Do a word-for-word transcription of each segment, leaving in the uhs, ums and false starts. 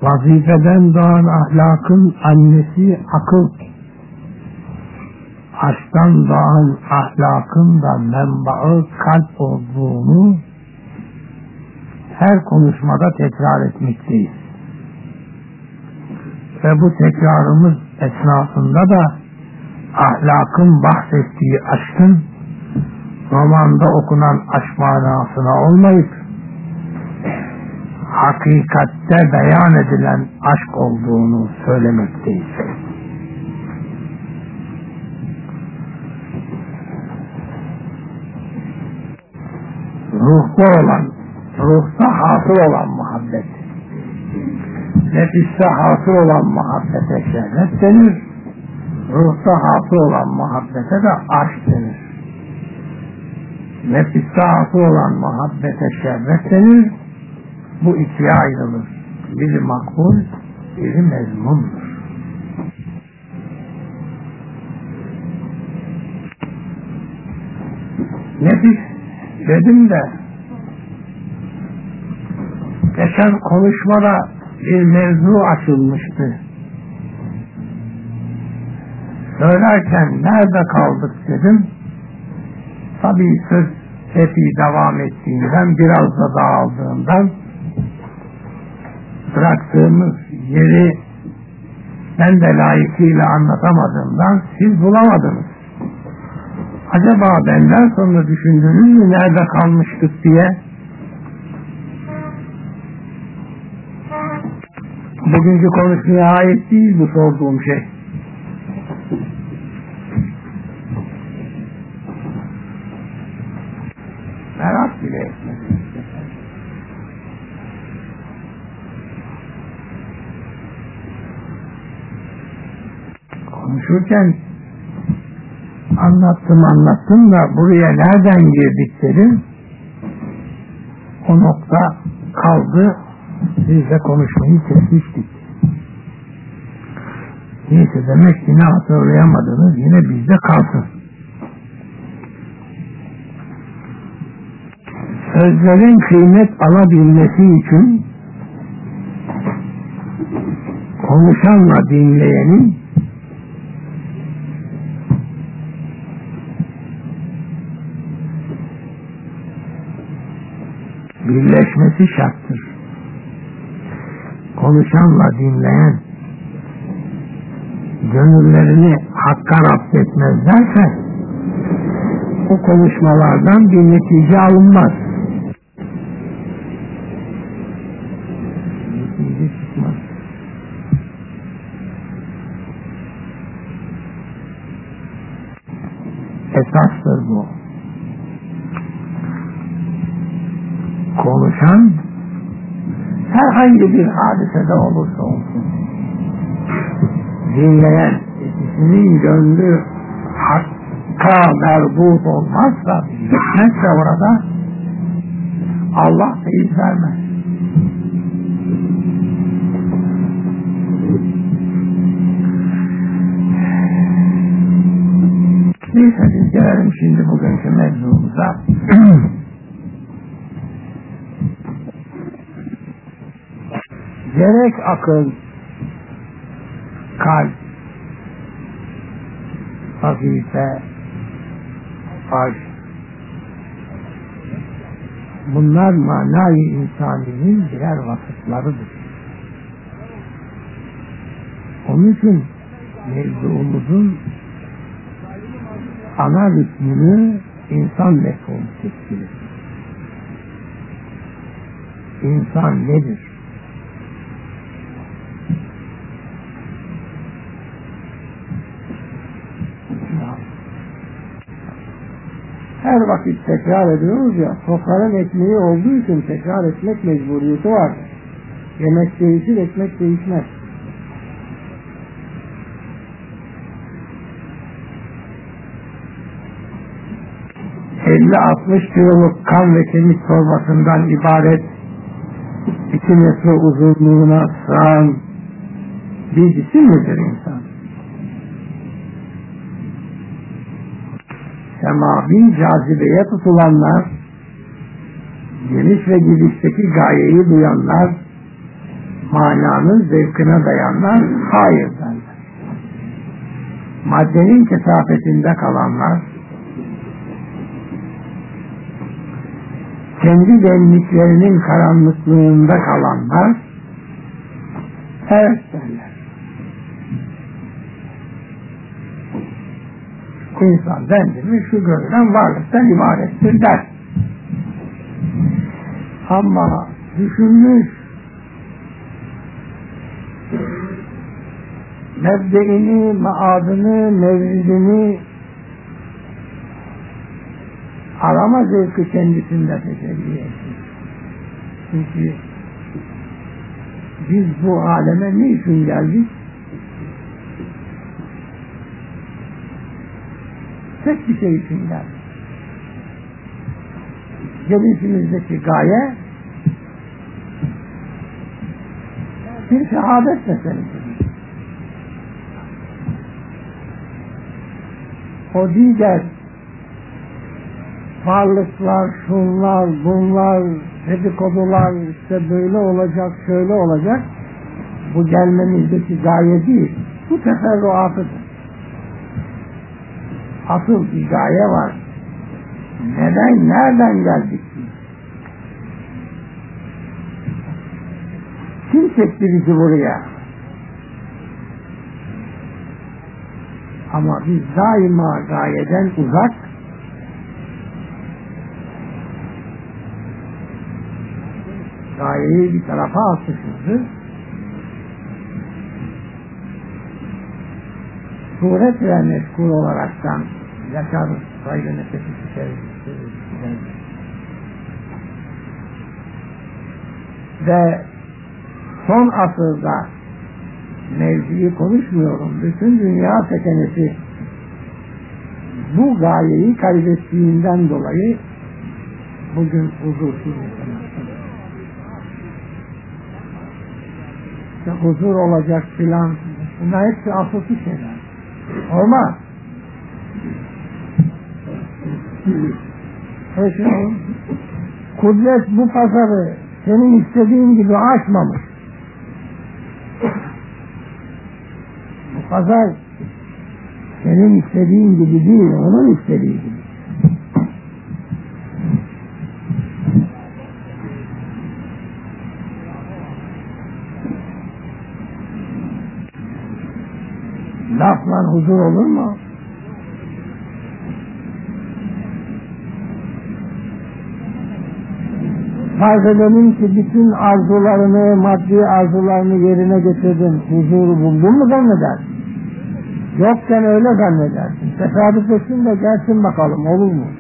Vazifeden doğan ahlakın annesi akıl. Aşktan doğan ahlakın da menbaı kalp olduğunu her konuşmada tekrar etmekteyiz. Ve bu tekrarımız esnasında da ahlakın bahsettiği aşkın romanda okunan aşk manasına olmayıp hakikatte beyan edilen aşk olduğunu söylemekteyiz. Ruhta olan, ruhta hasıl olan muhabbet, nefiste hasıl olan muhabbete şehvet denir, ruhta hasıl olan muhabbete de aşk denir. Nefiste hasıl olan muhabbete şehvet denir, bu ikiye ayrılır. Biri makbul, biri mezmundur. Nefis dedim de geçen konuşmada bir mevzu açılmıştı. Söylerken nerede kaldık dedim. Tabii söz epey devam ettiğinden, biraz da dağıldığından bıraktığımız yeri ben de layıkıyla anlatamadığımdan siz bulamadınız. Acaba benden sonra düşündünüz mü nerede kalmıştık diye? Bugünkü konuşmaya ait değil bu sorduğum şey. Merak bile etmedim. Konuşurken anlattım anlattım da buraya nereden girdik dedim. O nokta kaldı. Biz de konuşmayı kesmiştik. Neyse, demek ki ne hatırlayamadınız, yine bizde kalsın. Sözlerin kıymet alabilmesi için konuşanla dinleyenin birleşmesi şarttır. Konuşanla dinleyen gönüllerini hakka raptetmezlerse o konuşmalardan bir netice alınmaz. Netice çıkmaz. Esastır bu. Konuşan herhangi bir hadisede olursa olsun, dinleyen ikisinin gönlü hakka merbut olmazsa, bilmezse orada Allah feyiz vermez. Neyse, biz gelelim şimdi bugünkü mevzumuza. Gerek akıl, kalp, vazife, aşk, bunlar manayı insaninin birer vasıflarıdır. Onun için mevzumuzun ana rükmünü insan mefhumu teşkil ediyor. İnsan nedir? Her vakit tekrar ediyoruz ya, sofranın ekmeği olduğu için tekrar etmek mecburiyeti var. Yemek değişir, ekmek değişmez. elli altmış kiloluk kan ve kemik torbasından ibaret iki metre uzunluğuna sığan bir cisim midir insan? Semavi cazibeye tutulanlar, geniş ve gidişteki gayeyi duyanlar, mananın zevkine dayanlar, hayır derler. Maddenin kesafetinde kalanlar, kendi benliklerinin karanlıklığında kalanlar, evet derler. İnsan bendir ve şu görülen varlıktan ibarettir der. Ama düşünmüş, mebdeini, maadını, mevridini arama zevki kendisinde tecelli etmiş. Çünkü biz bu aleme niçin geldik? Tek bir şey için geldik. Gelişimizdeki gaye bir şehadet meselesi. O diğer varlıklar, şunlar, bunlar, dedikodular, işte böyle olacak, şöyle olacak, bu gelmemizdeki gaye değil, bu teferruatıdır. Asıl bir gaye var. Neden, nereden geldik? Kim çekti bizi buraya? Ama biz daima gayeden uzak, gayeyi bir tarafa atmışızdır. Suret ve meşgul olaraktan yaşarız, saygı nefesi içeriz. Ve son asırda mevziyi konuşmuyorum. Bütün dünya sekenesi bu gayeyi kaybettiğinden dolayı bugün huzursuz yaşamaktadır. İşte huzur olacak filan, bunlar hepsi asılsız şeyler. Olmaz. Şimdi, kudret bu pazarı senin istediğin gibi açmamış. Bu pazar senin istediğin gibi değil, onun istediği gibi. Lafla huzur olur mu? Farz edelim ki bütün arzularını, maddi arzularını yerine getirdin, huzuru buldun mu zannedersin? Yokken öyle zannedersin. Tesadüf etsin de gelsin bakalım, olur mu?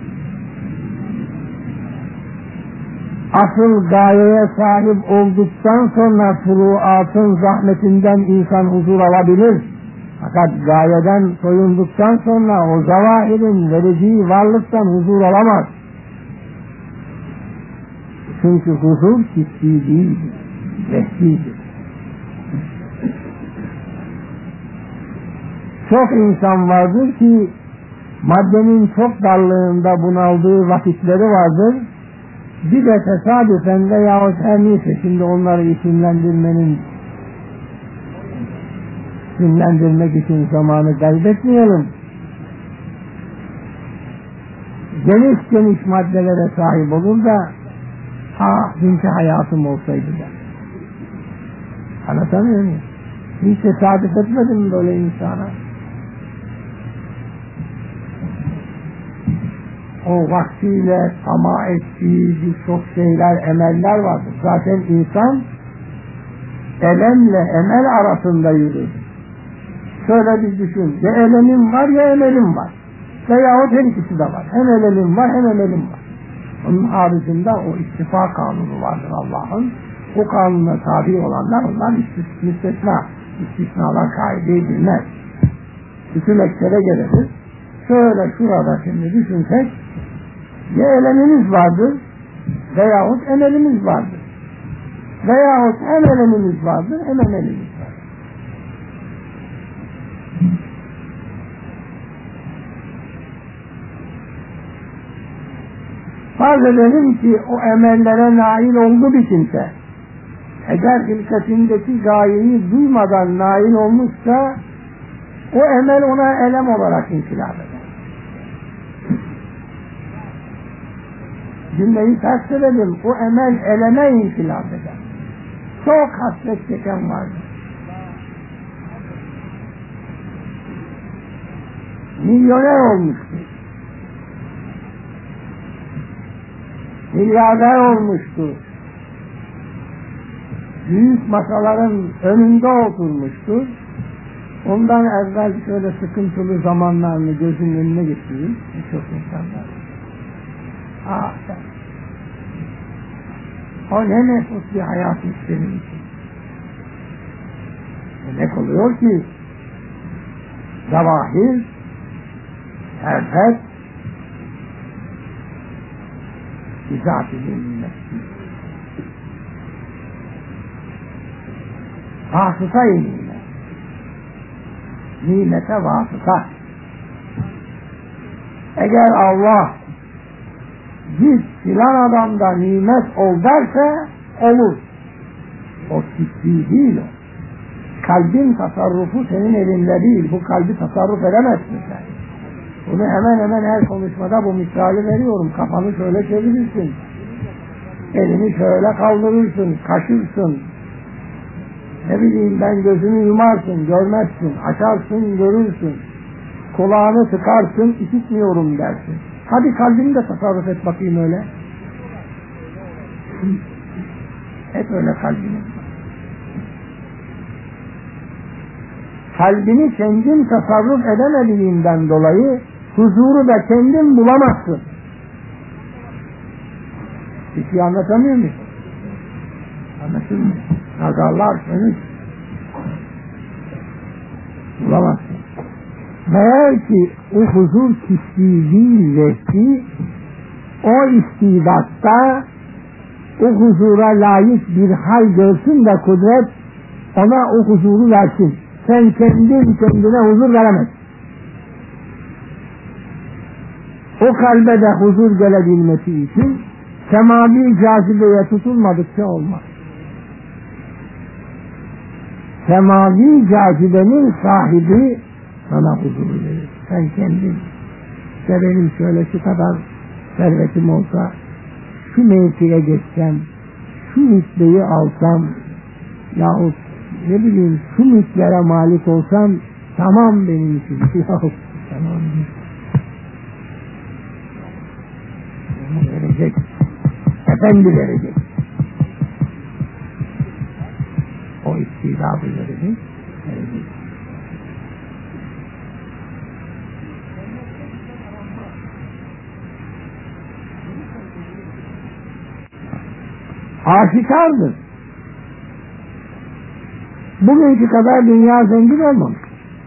Asıl gayeye sahip olduktan sonra furuatın zahmetinden insan huzur alabilir. Fakat gayeden soyunduktan sonra o zavahirin vereceği varlıktan huzur alamaz. Çünkü huzur hissi değildir, vehdidir. Çok insan vardır ki maddenin çok darlığında bunaldığı vakitleri vardır. Bir de tesadüfen veyahut her neyse, şimdi onları isimlendirmenin isimlendirmek için zamanı kaybetmeyelim. Geniş geniş maddelere sahip olur da ah dünkü hayatım olsaydı da. Anlatamıyor muyum? Hiç tesadüf etmedim böyle insana. O vaktiyle tamah ettiği birçok şeyler, emeller vardır. Zaten insan elemle emel arasında yürür. Şöyle bir düşün, ya elemim var ya emelim var. Veyahut her ikisi de var. Hem elemim var hem emelim var. Onun haricinde o istifak kanunu vardır Allah'ın. O kanuna tabi olanlar onlar müstesna. İstisnalar kaideyi bilmez. Bütün eksere geliriz. Şöyle şurada şimdi düşünsek, ya elemimiz vardır veyahut emelimiz vardır. Veyahut hem elemimiz vardır hem emelimiz vardır. Farz edelim ki o emellere nail oldu bir kimse. eğer hilkatindeki gayeyi duymadan nail olmuşsa o emel ona elem olarak inkılap eder. Cümleyi ters edelim, o emel eleme inkılap eder. Çok hasret çeken vardır. Milyoner olmuştur. Milyarder olmuştur. Büyük masaların önünde oturmuştur. Ondan evvel şöyle sıkıntılı zamanlarını gözünün önüne getireyim. Çok insanlar. Ah sen. O ne nefis bir hayat senin için. Demek oluyor ki zavahir, servet, bizat-ı nimet. Vasıta-i nimet. Nimete vasıta. Eğer Allah git filan adamda nimet ol derse olur. O ciddi değil o. Kalbin tasarrufu senin elinde değil. Bu kalbi tasarruf edemezsin sen. Bunu hemen hemen her konuşmada bu misali veriyorum. Kafanı şöyle çevirirsin. Elini şöyle kaldırırsın, kaşırsın. Ne bileyim ben, gözünü yumarsın, görmezsin. Açarsın, görürsün. Kulağını tıkarsın, işitmiyorum dersin. Hadi kalbini de tasarruf et bakayım öyle. Hep öyle kalbini. Kalbini kendin tasarruf edemediğinden dolayı huzuru da kendin bulamazsın. Bir şey anlatamıyor muyum? Anlaşılmıyor. Nazarlar seni bulamazsın. Meğer ki o huzur kişiliği vehdi o istidatta o huzura layık bir hal görsün de kudret ona o huzuru versin. Sen kendin kendine huzur veremezsin. O kalbe de huzur gelebilmesi için semavi cazibeye tutulmadıkça olmaz. Semavi cazibenin sahibi sana huzuru verir. Sen kendin. İşte benim şöyle şu kadar servetim olsa, şu mevkiye geçsem, şu rütbeyi alsam, yahut ne bileyim şu mülklere malik olsam, tamam benim için. Yahut tamam. Onu verecek. Efendi verecek. O istidadı verecek. Verecek. Aşikardır. Bugünkü kadar dünya zengin olmamış.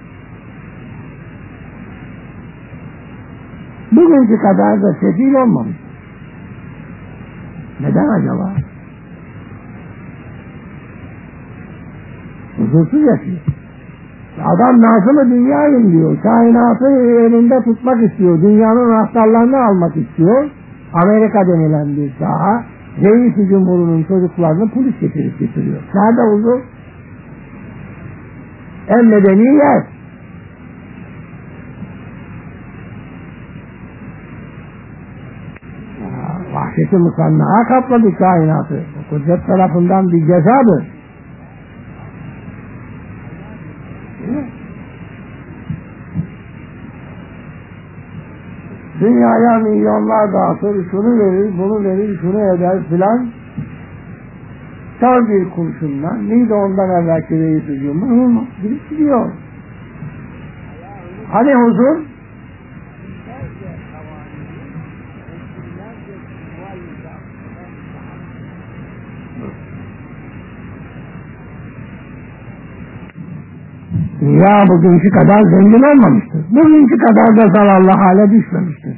Bugünkü kadar da sefil olmamış. Neden acaba? Huzursuz yaşıyor. Adam nasıl dünyayım diyor. Kainatı elinde tutmak istiyor. Dünyanın anahtarlarını almak istiyor. Amerika denilen bir saha Reis-i Cumhur'un çocuklarını polis getirip getiriyor. Nerede huzur? En medeni yer. Vahşeti musannaha kapladı kainatı. Kudret tarafından bir cezadır. Dünyaya milyonlar dağıtır, şunu verir, bunu verir, şunu eder filan. Sar bir kurşunla, neydi ondan evvelki reis-i cumhur? Gidip gidiyor. Hani huzur? Dünya bugünkü kadar zengin olmamıştır. Bugünkü kadar da zararlı hale düşmemiştir.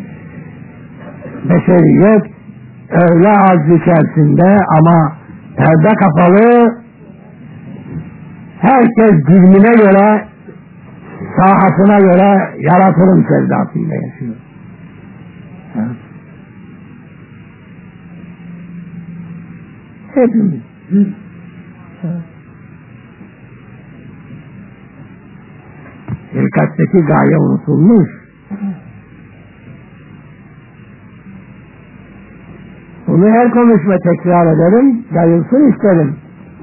Beşeriyet öyle az içerisinde ama perde kapalı, herkes dilmine göre, sahasına göre yaratılım sevdasıyla yaşıyor. Evet. Hepimiz. Hilkatteki gaye unutulmuş. Bunu her konuşma tekrar ederim, yayılsın isterim.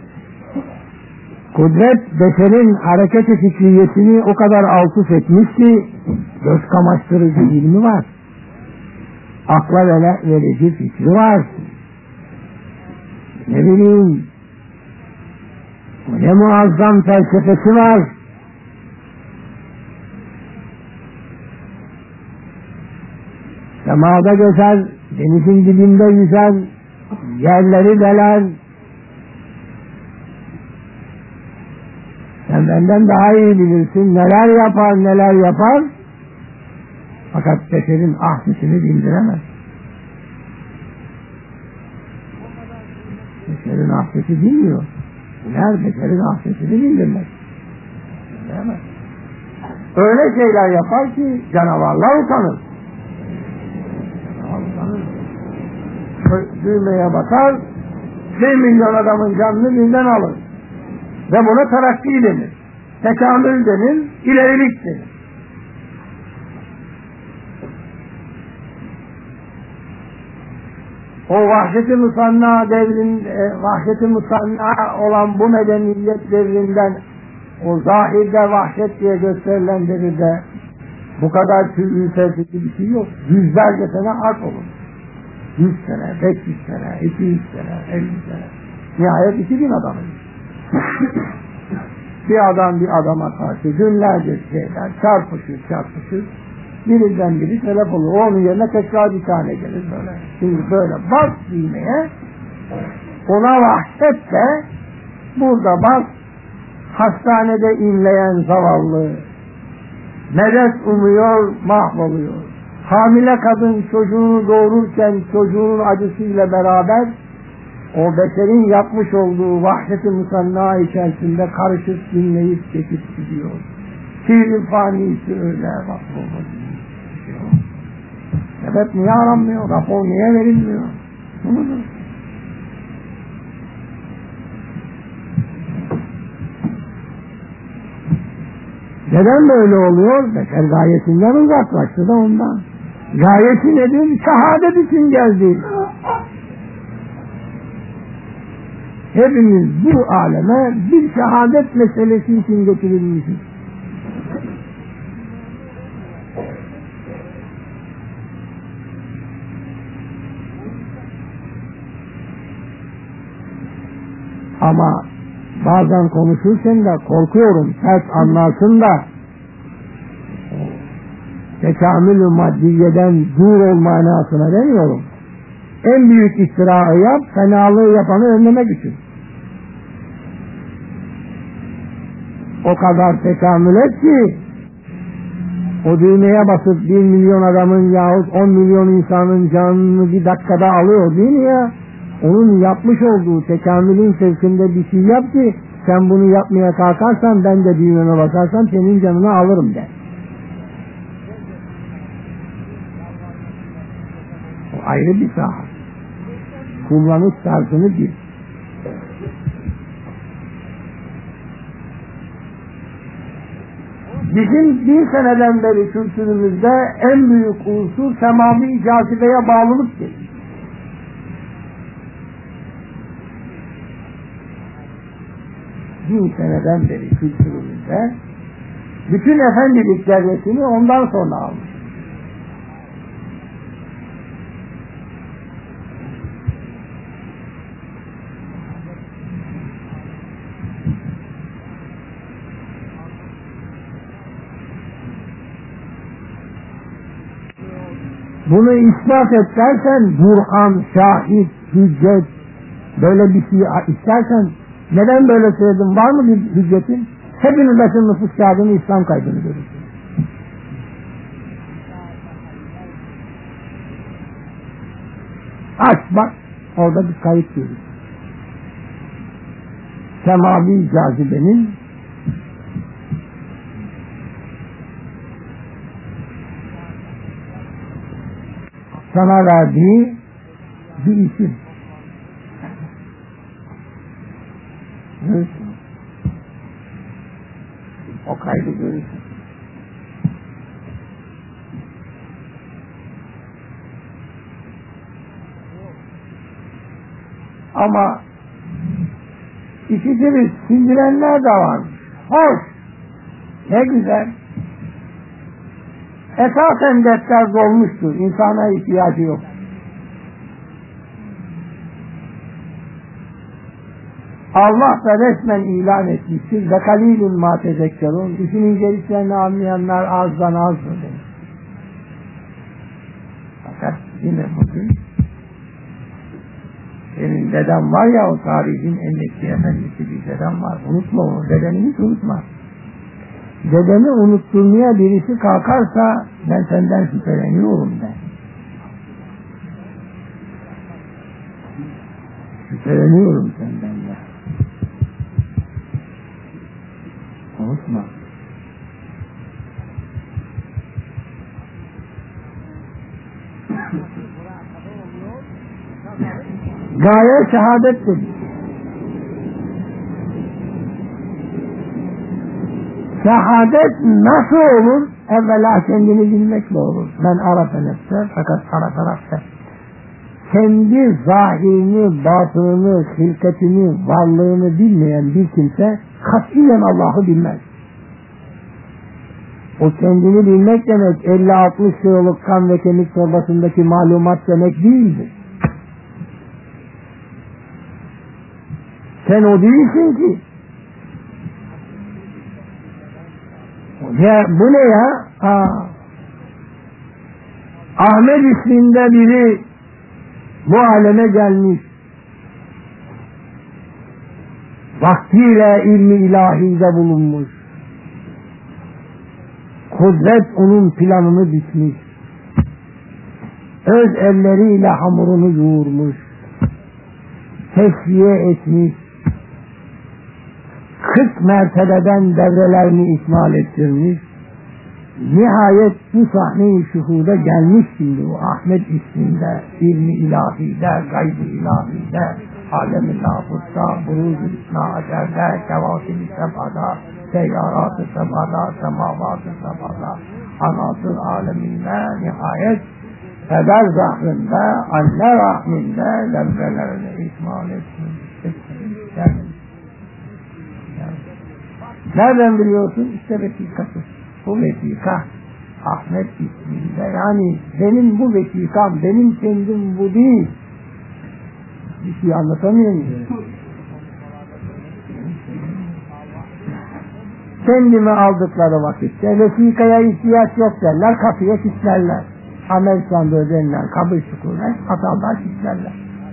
Kudret beşerin hareket-i fikriyetini o kadar alt üst etmiş ki göz kamaştırıcı ilmi var. Akla verici fikri var. Ne bileyim, ne muazzam felsefesi var. Semada gezer, denizin dibinde yüzer, yerleri deler. Sen benden daha iyi bilirsin, neler yapar neler yapar. Fakat beşerin ahlisini bildiremez. Beşerin ahlisi bilmiyor. Neler beşerin ahlisini bildirmez. Bildiremez. Öyle şeyler yapar ki canavarlar utanır. Düğmeye bakar, bir milyon adamın canını birden alır. Ve buna terakki denir. Tekamül denir, ilerilik denir. O vahşet-i musanna devrin, e, vahşet-i musanna olan bu medeniyet devrinden o zahirde vahşet diye gösterilen devirde bu kadar tüy ürpertici bir şey yok. Yüzlerce sene harp olur. Yüz sene, beş yüz sene, iki yüz sene, elli sene. Nihayet iki bin adamız. Bir adam bir adama karşı günlerce şeyler çarpışır çarpışır. Birinden biri telef olur. O onun yerine tekrar bir tane gelir böyle. Şimdi böyle bas düğmeye, ona vahşet de burada bas, hastanede inleyen zavallı medet umuyor, mahvoluyor. Hamile kadın çocuğunu doğururken çocuğun acısıyla beraber o beşerin yapmış olduğu vahşet-i musanna içerisinde karışık dinleyip geçip gidiyor. Fiil-i fanisi öyle mahvolmuş. Sebep niye aranmıyor? Rapor niye verilmiyor? Bunudur. Neden böyle oluyor? Beşer gayesinden uzaklaştı da ondan. Gayesi nedir? Şehadet için geldi. Hepimiz bu aleme bir şehadet meselesi için getirilmişiz. Ama bazen konuşurken de korkuyorum, ters anlarsın da tekamül-ü maddiyeden dur ol manasına demiyorum. En büyük istirahı yap, fenalığı yapanı önlemek için. O kadar tekamül et ki o düğmeye basıp bir milyon adamın yahut on milyon insanın canını bir dakikada alıyor değil mi ya? Onun yapmış olduğu tekamülün sevkinde bir şey yap ki sen bunu yapmaya kalkarsan ben de düğmeme basarsam senin canını alırım de. O ayrı bir saha. Kullanış tarzını bil. Bizim bir seneden beri kültürümüzde en büyük unsur semavi cazibeye bağlılıktır. Bin seneden beri kültürümüzde bütün efendilik devletini ondan sonra almış. Bunu ispat et dersen Burhan, şahit, hüccet böyle bir şey istersen neden böyle söyledim? Var mı bir hüccetin? Hepiniz açın nüfus kağıdını, İslam kaydını görürsünüz. Aç bak, orada bir kayıt görürsün. Semavi cazibenin sana verdiği bir isim. Görürsün. O kaydı görürsün. Ama işitiriz, sindirenler de var. Hoş, ne güzel. Esasen defter dolmuştur, insana ihtiyacı yok. Allah da resmen ilan etmiştir. Ve kalilun ma tezekkerun. İşin inceliklerini anlayanlar azdan azdır demiş. Fakat yine bugün senin dedem var ya, o tarihin en eski efendisi bir dedem var. Unutma onu, dedeni hiç unutma. Dedemi unutturmaya birisi kalkarsa ben senden şüpheleniyorum ben. Şüpheleniyorum senden de. Unutma. Gaye şehadettir. Şehadet nasıl olur? Evvela kendini bilmekle olur. Ben arafa nefse, fakat ara tarafta. Kendi zahirini, batınını, hilkatini, varlığını bilmeyen bir kimse katiyen Allah'ı bilmez. O kendini bilmek demek elli altmış kiloluk kan ve kemik torbasındaki malumat demek değildir. Sen o değilsin ki. Ya bu ne ya? Aa. Ahmet isminde biri bu aleme gelmiş. Vaktiyle ilmi ilahide bulunmuş. Kudret onun planını bitmiş. Öz elleriyle hamurunu yoğurmuş. Tesviye etmiş. kırk mertebeden devrelerini ikmal ettirmiş. Nihayet bu sahne-i şuhuda gelmiş şimdi o Ahmet isminde, ilmi ilahide, gayb-ı ilahide, alem-i lafutta, buruz-u isna-acerde, kevâkib-i sebada, seyyarat-ı sebada, semavat-ı sebada, anasır aleminde nihayet peder zahrında, anne rahminde devrelerini ikmal etmiş. Nereden biliyorsun? İşte vesikası. Bu vesika Ahmet isminde. Yani benim bu vesikam, benim kendim bu değil. Bir şey anlatamıyor muyum? Kendimi aldıkları vakitte vesikaya ihtiyaç yok derler, kapıya kilitlerler. Amel sandığı denilen kabul çukurlar, atarlar, kilitlerler.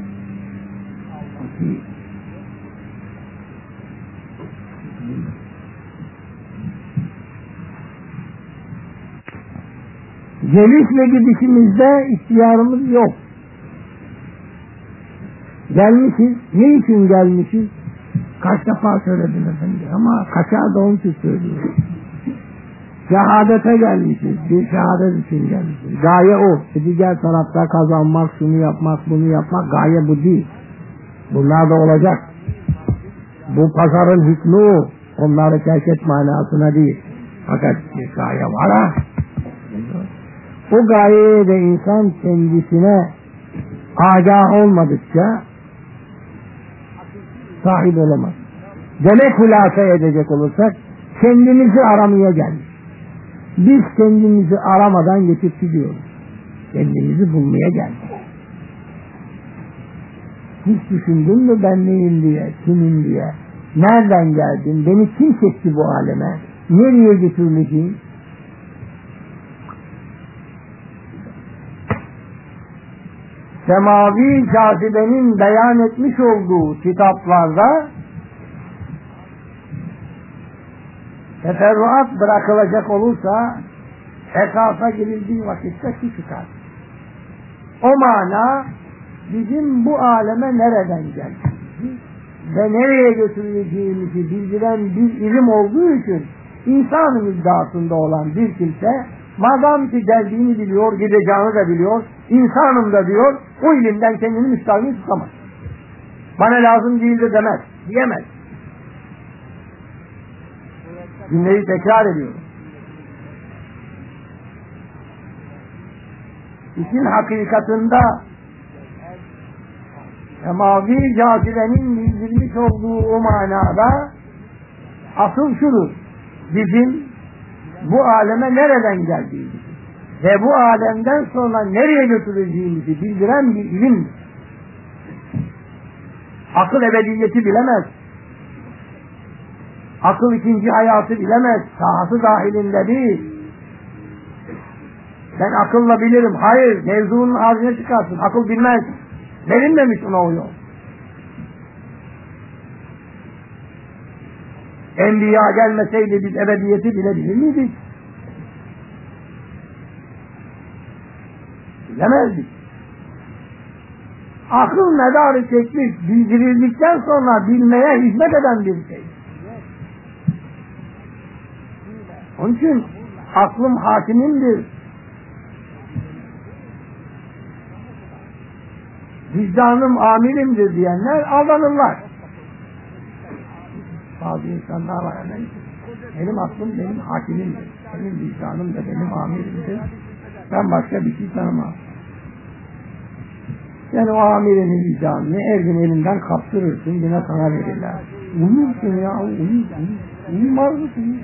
Geliş ve gidişimizde ihtiyarımız yok. Gelmişiz. Ne için gelmişiz? Kaç defa söyledim efendim ama kaçar da onun için söylüyorum. Şehadete gelmişiz. Bir şehadet için gelmişiz. Gaye o. Diğer tarafta kazanmak, şunu yapmak, bunu yapmak, gaye bu değil. Bunlar da olacak. Bu pazarın hükmü o. Onları terk manasına değil. Fakat bir gaye var ha. O gayeye de insan kendisine agah olmadıkça sahip olamaz. Demek hülasa edecek olursak kendimizi aramaya geldik. Biz kendimizi aramadan geçip gidiyoruz. Kendimizi bulmaya geldik. Hiç düşündün mü ben neyim diye, kimim diye, nereden geldim, beni kim çekti bu aleme, nereye götürmeyeceğim? Semavi cazibenin beyan etmiş olduğu kitaplarda teferruat bırakılacak olursa esasa girildiği vakitte şu çıkar. O mana bizim bu aleme nereden geldiğimizi ve nereye götürüleceğimizi bildiren bir ilim olduğu için insanın iddiasında olan bir kimse madem ki geldiğini biliyor, gideceğini de biliyor, insanım da diyor, o ilimden kendini müstahni tutamaz. Bana lazım değildir demez, diyemez. Cümleyi tekrar ediyorum. İşin hakikatında semavi cazibenin bildirmiş olduğu o manada asıl şudur: bizim bu aleme nereden geldiğimizi ve bu alemden sonra nereye götüreceğimizi bildiren bir ilim. Akıl ebediyeti bilemez. Akıl ikinci hayatı bilemez. Sahası dahilinde değil. Ben akılla bilirim. Hayır, mevzunun ağzına çıkarsın. Akıl bilmez. Verilmemiş ona o yol. Enbiya gelmeseydi biz ebediyeti bilebilir miydik? Bilemezdik. Akıl medarı çekmiş, bildirildikten sonra bilmeye hizmet eden bir şey. Onun için aklım hakimimdir, vicdanım amirimdir diyenler aldanırlar. Bazı insanlar var efendim. Benim aklım benim hakimimdir. Benim vicdanım da benim amirimdir. Ben başka bir şey tanımam. Sen o amirini, vicdanını her gün elinden kaptırırsın, yine sana verirler. Uyursun ya, uyursun. Uyumaz mısın?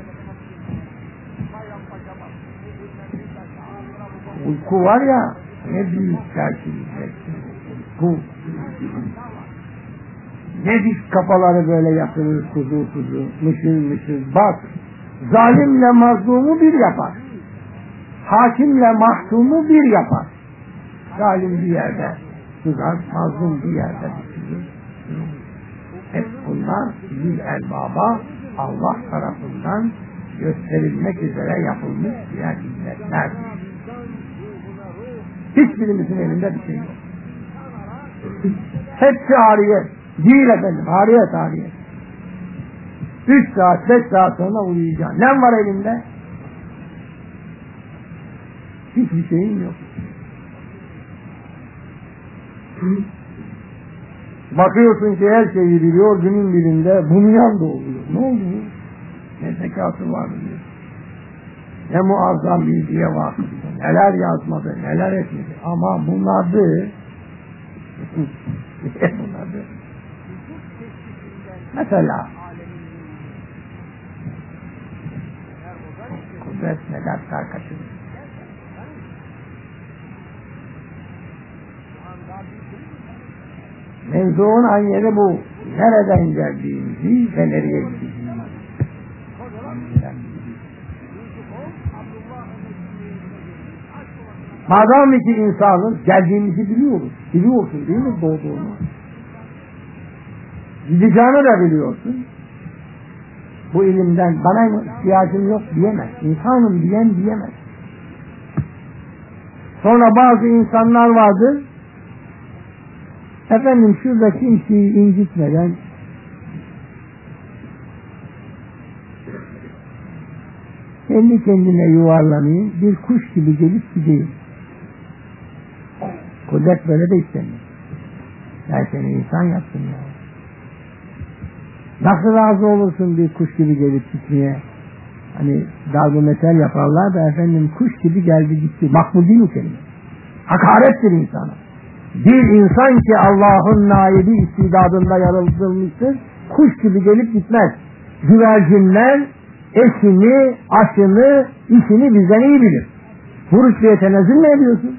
Uyku var ya, ne büyük çerçevesi. Uyku. Ne diş kafaları böyle yapılır, kuzu kuzu, mışıl mışıl. Bak, zalimle mazlumu bir yapar. Hakimle mahkumu bir yapar. Zalim bir yerde sızar, mazlum bir yerde düşürür. Hep bunlar bir elbaba Allah tarafından gösterilmek üzere yapılmış diğer hizmetlerdir. Hiçbirimizin elinde bir şey yok. Hepsi ariyet. Değil efendim, ariyet ariyet. Üç saat, beş saat sonra uyuyacaksın. Ne var elinde? Hiçbir şeyin yok. Bakıyorsun ki her şeyi biliyor, günün birinde bunyan da oluyor. Ne oluyor? Ne zekatı var diyor. Ne muazzam bilgiye vakıf. Neler yazmadı, neler etmedi. Ama bunlardı. bunlardı. Mesela kudret neler kaçırır. Mevzuun an yeri bu. Nereden geldiğimizi ve nereye gideceğimizi. Madem ki insanız, geldiğimizi biliyoruz. Biliyorsun değil mi doğduğunu? Gideceğini de biliyorsun. Bu ilimden bana ihtiyacım yok diyemez. İnsanım diyen diyemez. Sonra bazı insanlar vardır. Efendim şurada kimseyi incitmeden kendi kendine yuvarlanayım, bir kuş gibi gelip gideyim. Kudret böyle de istemiyor. Ben seni insan yaptım ya. Nasıl razı olursun bir kuş gibi gelip gitmeye? Hani dalga mesel yaparlar da efendim kuş gibi geldi gitti. Makbul değil mi kelime? Hakarettir insana. Bir insan ki Allah'ın naibi istidadında yaratılmıştır, kuş gibi gelip gitmez. Güvercinler eşini, aşını, işini bizden iyi bilir. Bu rütbeye tenezzül mü ediyorsun?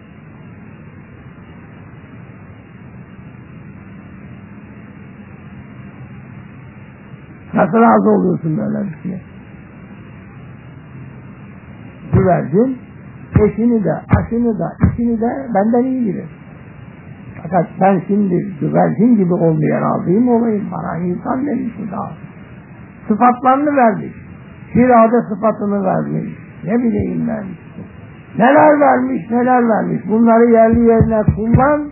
Nasıl razı oluyorsun böyle bir şeye? Güvercin eşini de, aşını da, işini de benden iyi bilir. Fakat ben şimdi güvercin gibi olmaya razıyım olayım. Bana insan demiş bu da. Sıfatlarını vermiş. Kirade sıfatını vermiş. Ne bileyim ben. Neler vermiş, neler vermiş. Bunları yerli yerine kullan.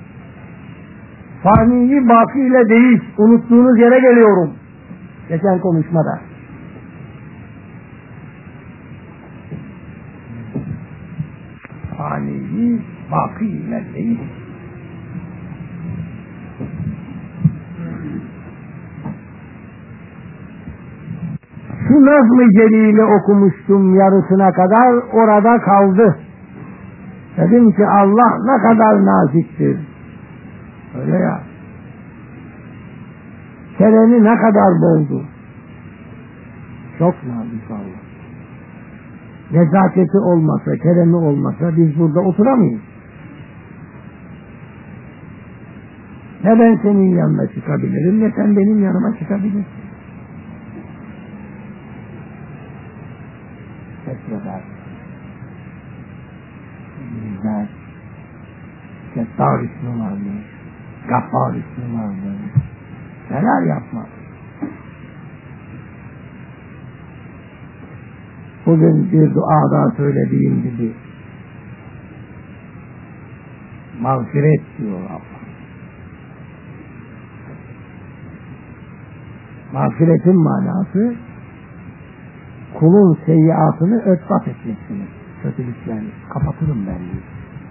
Faniyi bakiyle değiş. Unuttuğunuz yere geliyorum. Geçen konuşmada. Faniyi bakiyle değiş. Şu Nazm-ı Celil'i okumuştum yarısına kadar, orada kaldı. Dedim ki Allah ne kadar naziktir. Öyle ya. Keremi ne kadar boldu. Çok nazik Allah. Nezaketi olmasa, keremi olmasa biz burada oturamayız. Ne ben senin yanına çıkabilirim, ne sen benim yanıma çıkabilirsin. Tekrar. Bizler Kettar ismi vardı, Gaffar ismi vardı. Neler yapmaz. Bugün bir duada söylediğim gibi mağfiret diyor Allah. Mağfiretin manası kulun seyyiatını örtbas etmesini, kötülüklerini kapatırım ben diyor.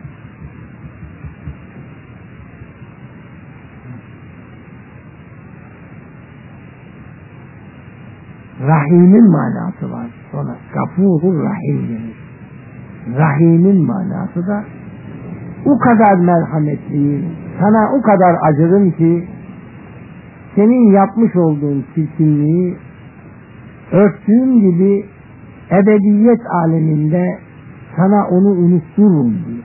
Rahim'in manası var. Sonra Gafurur Rahim denir. Rahim'in manası da o kadar merhametliyim, sana o kadar acırım ki senin yapmış olduğun çirkinliği örttüğüm gibi ebediyet aleminde sana onu unuttururum diyor.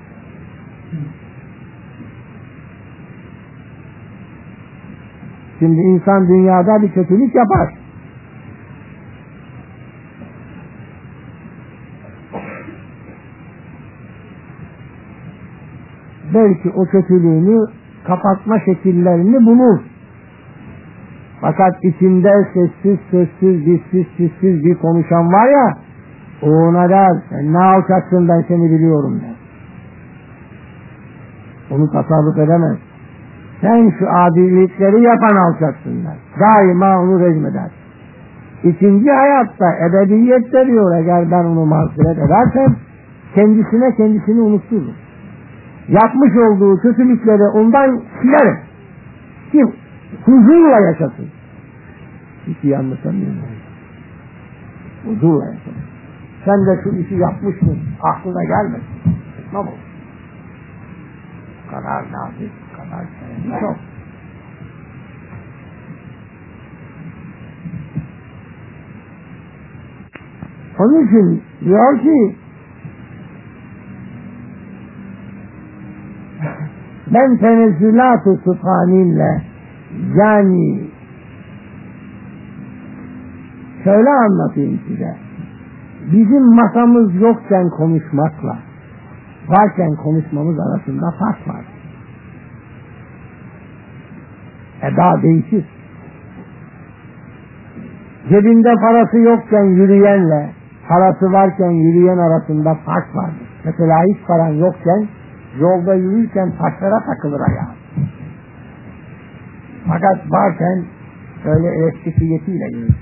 Şimdi insan dünyada bir kötülük yapar. Belki o kötülüğünü kapatma şekillerini bulur. Fakat içinde sessiz sessiz, dişsiz sessiz bir konuşan var ya, o ona der, sen ne alçaksın ben seni biliyorum der. Onu tasarruf edemez. Sen şu adilikleri yapan alçaksın der. Daima onu rejmeder. İkinci hayatta, ebediyette diyor, eğer ben onu mağfiret edersem, kendisine kendisini unutturur. Yapmış olduğu kötülükleri ondan silerim. Ki huzurla yaşasın. Hiç iyi anlatamıyorum. Huzurla yaşasın. Sen de şu işi yapmışsın, aklına gelmesin. Ne bu? Bu kadar nazik, bu kadar sevimli çok. Onun için diyor ki ben tenezzülat-ı sübhaninle, yani şöyle anlatayım size, bizim masamız yokken konuşmakla varken konuşmamız arasında fark var. Eda değişir. Cebinde parası yokken yürüyenle parası varken yürüyen arasında fark vardır. Mesela hiç paran yokken yolda yürürken taşlara takılır ayağı. Fakat varken böyle elastikiyetiyle yürürsün.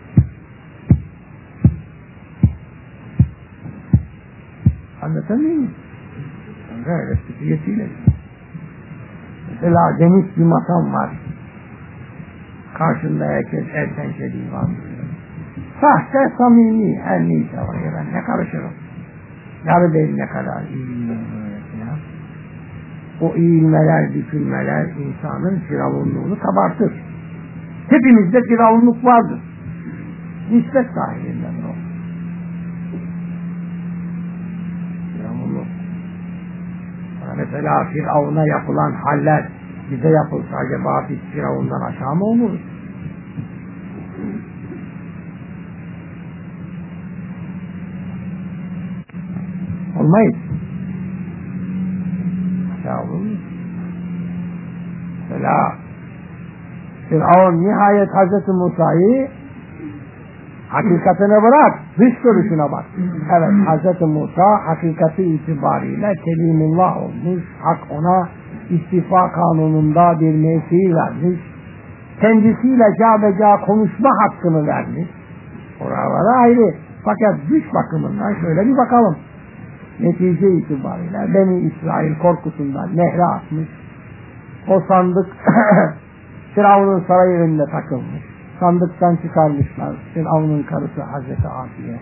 Anlatamıyor muyum? Böyle elastikiyetiyle yürürsün. Mesela geniş bir masam var. Karşında herkes erkençe divan. Sahte, samimi, her neyse oraya ben ne karışırım. Yarı beline kadar eğilmeler böyle. O eğilmeler, bükülmeler insanın firavunluğunu kabartır. Hepimizde firavunluk vardır. Nispet sahibinden o. Firavunluk. Mesela Firavun'a yapılan haller bize yapılsa acaba biz Firavun'dan aşağı mı oluruz? Olmayız. Aşağı oluruz. Mesela Firavun nihayet Hazreti Musa'yı hakikatine bırak, dış görüşüne bak. Evet, Hazreti Musa hakikati itibariyle Kelimullah olmuş, hak ona istifa kanununda bir mevki vermiş, kendisiyle câbeca konuşma hakkını vermiş. Oralara ayrı. Fakat dış bakımından şöyle bir bakalım. Netice itibariyle Beni İsrail korkusundan nehre atmış. O sandık Firavun'un sarayı önünde takılmış. sandıktan çıkarmışlar. Firavun'un karısı Hazreti Asiye.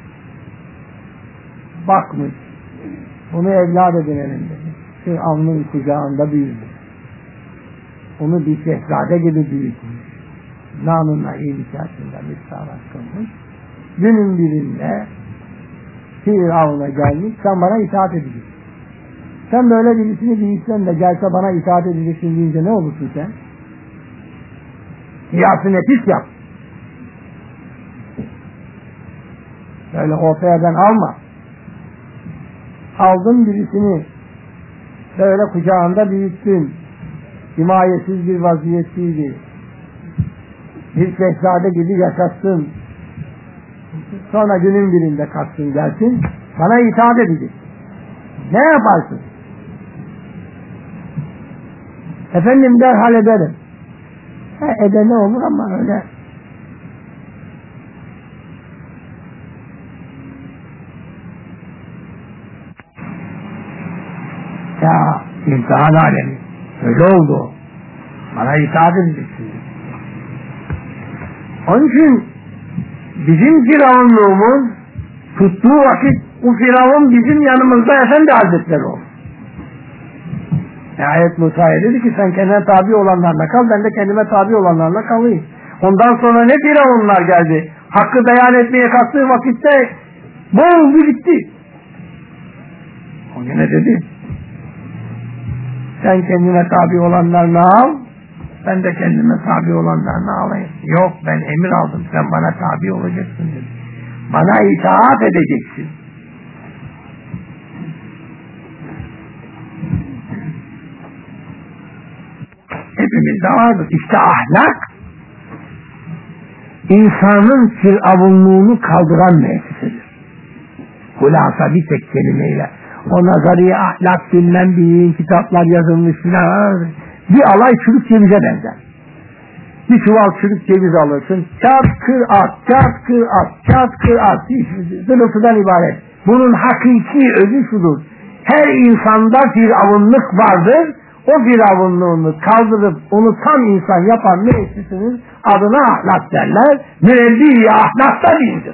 Bakmış. Bunu evlat edinelim dedi. Firavun'un kucağında büyüdü. Onu bir şehzade gibi büyütmüş. Namınla iyi içerisinde müstahak kılmış. Günün birinde Firavun'a gelmiş, sen bana itaat edeceksin. Sen böyle birisini büyütsen de gelse bana itaat edeceksin deyince ne olursun sen? Kıyası nefis yap. Böyle ortayadan alma. Aldın birisini, böyle kucağında büyüttün. Himayesiz bir vaziyetteydi. Bir şehzade gibi yaşattın. Sonra günün birinde kalksın gelsin, bana itaat edecek. Ne yaparsın? Efendim derhal ederim. He, edene olur ama öyle. Ya imtihan alemi. Öyle oldu. Bana itaat edeceksin. Onun için bizim firavunluğumuz tuttuğu vakit bu firavun bizim yanımızda Efendi Hazretleri oldu. Nihayet Musa'ya dedi ki sen kendine tabi olanlarla kal, ben de kendime tabi olanlarla kalayım. Ondan sonra ne firavunlar geldi. Hakkı beyan etmeye kalktığı vakitte boğuldu gitti. O yine dedi sen kendine tabi olanlarla al, ben de kendime tabi olanlarla alayım. Yok, ben emir aldım, sen bana tabi olacaksın dedi. Bana itaat edeceksin. Hepimizde vardır. İşte ahlak insanın firavunluğunu kaldıran müessesedir. Hulasa bir tek kelimeyle. O nazariye ahlak bilmem bir kitaplar yazılmış filan. Bir alay çürük cevize benzer. Bir çuval çürük ceviz alırsın. Çat kır at, çat kır at, çat kır at. Zırıltıdan ibaret. Bunun hakiki özü şudur. Her insanda firavunluk vardır. O firavunluğunu kaldırıp unutan insan yapan müessesinin adına ahlak derler. Mürebbi ahlak da değildir.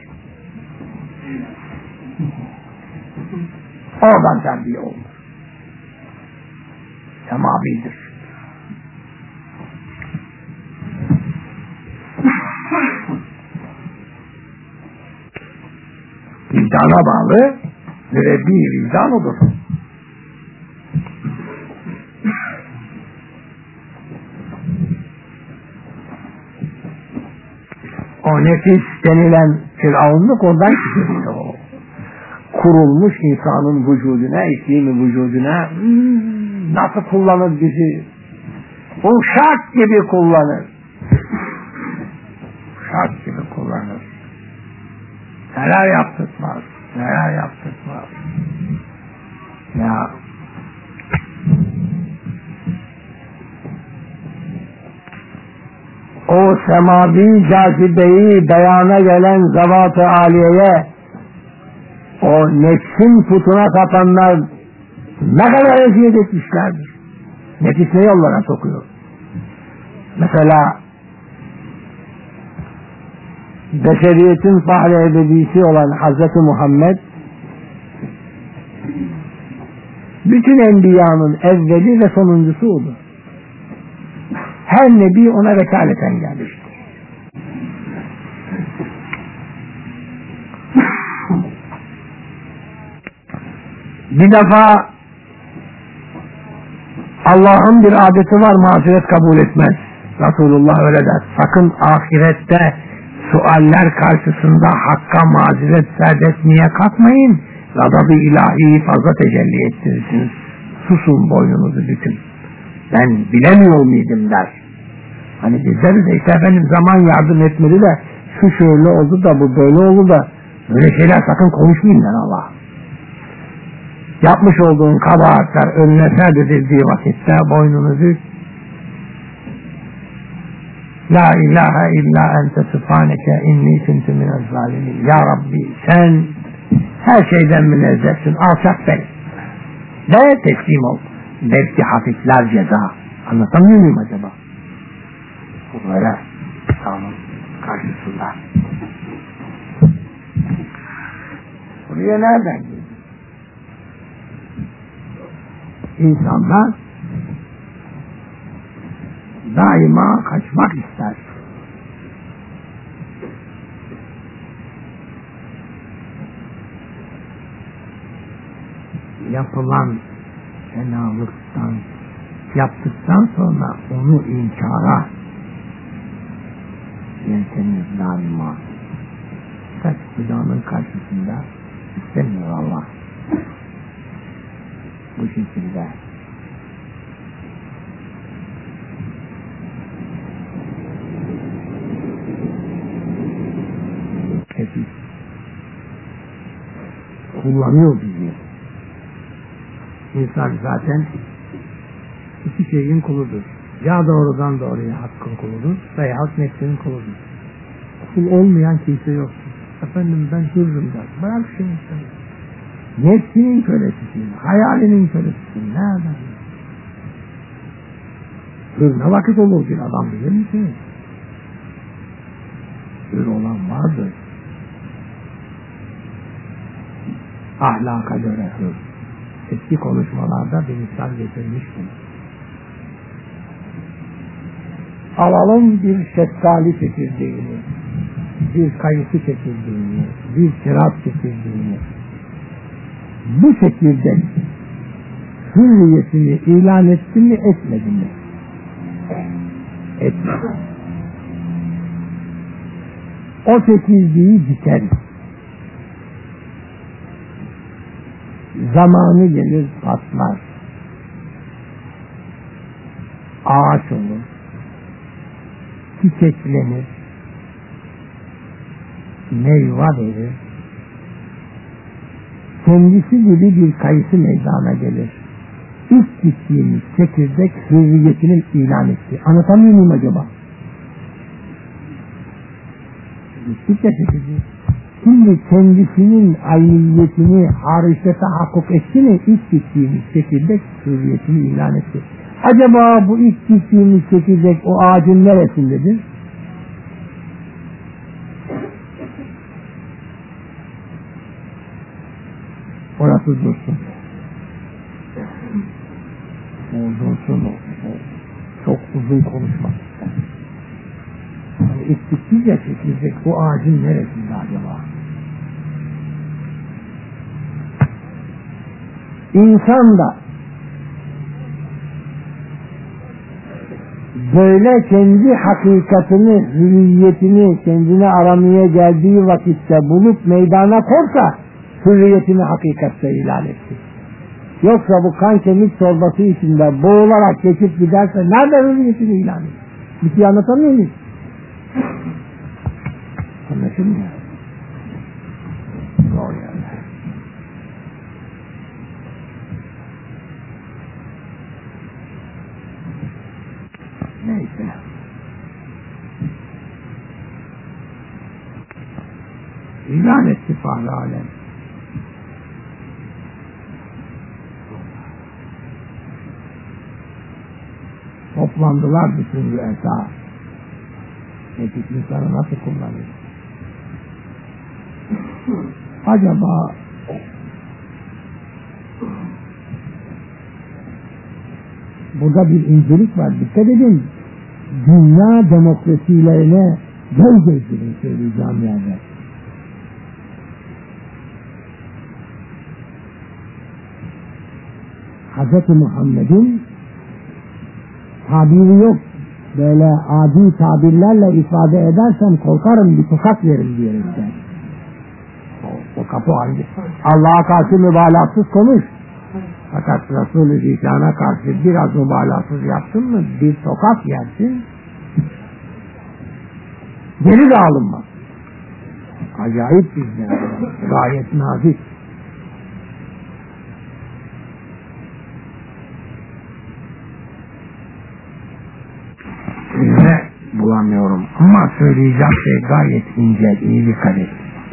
Oradan terbiye olur. Semavidir. Vicdana bağlı mürebbi vicdan odur. O nefis denilen firavunluk oradan çıkıyor. Kurulmuş insanın vücuduna, iklimi vücuduna hmm, nasıl kullanır bizi? Uşak gibi kullanır. Uşak gibi kullanır. Neler yaptırtmaz, neler yaptırtmaz. Ya o semavi cazibeyi beyana gelen zavat-ı aliyeye o nefsin putuna tapanlar ne kadar eziyet etmişlerdir. Nefis ne yollara sokuyor? Mesela beşeriyetin fahri ebedisi olan Hazreti Muhammed bütün enbiyanın evveli ve sonuncusu olur. Her nebi ona vekaleten gelmiştir. Bir defa Allah'ın bir adeti var, mazeret kabul etmez. Resulullah öyle der. Sakın ahirette sualler karşısında hakka mazeret serdetmeye kalkmayın. Gazab-ı ilahi fazla tecelli ettirirsiniz. Susun, boynunuzu bükün. Ben bilemiyor muydum der. Hani bizler de işte efendim zaman yardım etmeli de şu şöyle oldu da bu böyle oldu da böyle şeyler sakın konuşmayın der Allah. Yapmış olduğun kabahatler önüne serdedildiği vakitte boynunu bük. La ilahe illa ente subhaneke inni kuntu minez zalimin. Ya Rabbi sen her şeyden münezzehsin, alçak ben. Ve teslim ol. Belki hafifler ceza. Anlatamıyor muyum acaba? Böyle İsa'nın karşısında. Buraya nereden geldi? İnsanlar daima kaçmak ister. Yapılan fenalıktan, yaptıktan sonra onu inkara yelteniz daima. Kaç Hüda'nın karşısında istemiyor Allah. Bu şekilde. Hepsi kullanıyor bizi. İnsan zaten iki şeyin kuludur. Ya doğrudan doğruya hakkın kuludur veyahut nefsinin kuludur. Kul olmayan kimse yoktur. Efendim ben hürrüm der. Bırak şunu sen. Nefsinin kölesisin, hayalinin kölesisin. Nereden? Hür ne vakit olur bir adam bilir misin? Hür olan vardır. Ahlaka göre hür. Eski konuşmalarda bir misal getirmiştim. Alalım bir şeftali çekirdeğini, bir kayısı çekirdeğini, bir kiraz çekirdeğini. Bu çekirdek hürriyetini ilan etti mi etmedi mi? Etmedi. O çekirdeği dikeriz. Zamanı gelir patlar. Ağaç olur. Çiçeklenir. Meyve verir. Kendisi gibi bir kayısı meydana gelir. İlk gittiğimiz çekirdek hürriyetinin ilan etti. Anlatamıyor muyum acaba? Gittikçe çekirdek. Şimdi kendisinin ayniyetini hariçte tahakkuk etti mi ilk gittiğimiz çekirdek hürriyetini ilan etti. Acaba bu ilk gittiğimiz çekirdek o ağacın neresindedir? Orası dursun. O dursun. Çok uzun konuşmak ister. Yani ilk gittiğince çekirdek o ağacın neresinde acaba? İnsan da böyle kendi hakikatini, hürriyetini kendine aramaya geldiği vakitte bulup meydana korsa hürriyetini hakikatte ilan etti. Yoksa bu kan kemik çorbası içinde boğularak geçip giderse nerede hürriyetini ilan etti? Bir şey anlatamıyor muyuz? Anlaşılmıyor. Doğru yani. Neyse. İlan etti Fahri Alem. Toplandılar bütün rü'esa. Nefis insanı nasıl kullanır? Acaba burada bir incelik var. Dikkat edin. Dünya demokrasilerine göz gezdirin söyleyeceğim yerde. Hazreti Muhammed'in tabiri yok. Böyle adi tabirlerle ifade edersem korkarım bir tokat verim diyerekten. O, o kapı hangi? Allah'a karşı mübalağasız konuş. Fakat Resul-i Zişan'a karşı biraz mübalağasız yaptın mı bir tokat yersin. Geri de alınmaz. Acayip bizden. Gayet nazik. Ne bulamıyorum ama söyleyeceğim şey gayet ince, iyi bir kadeh.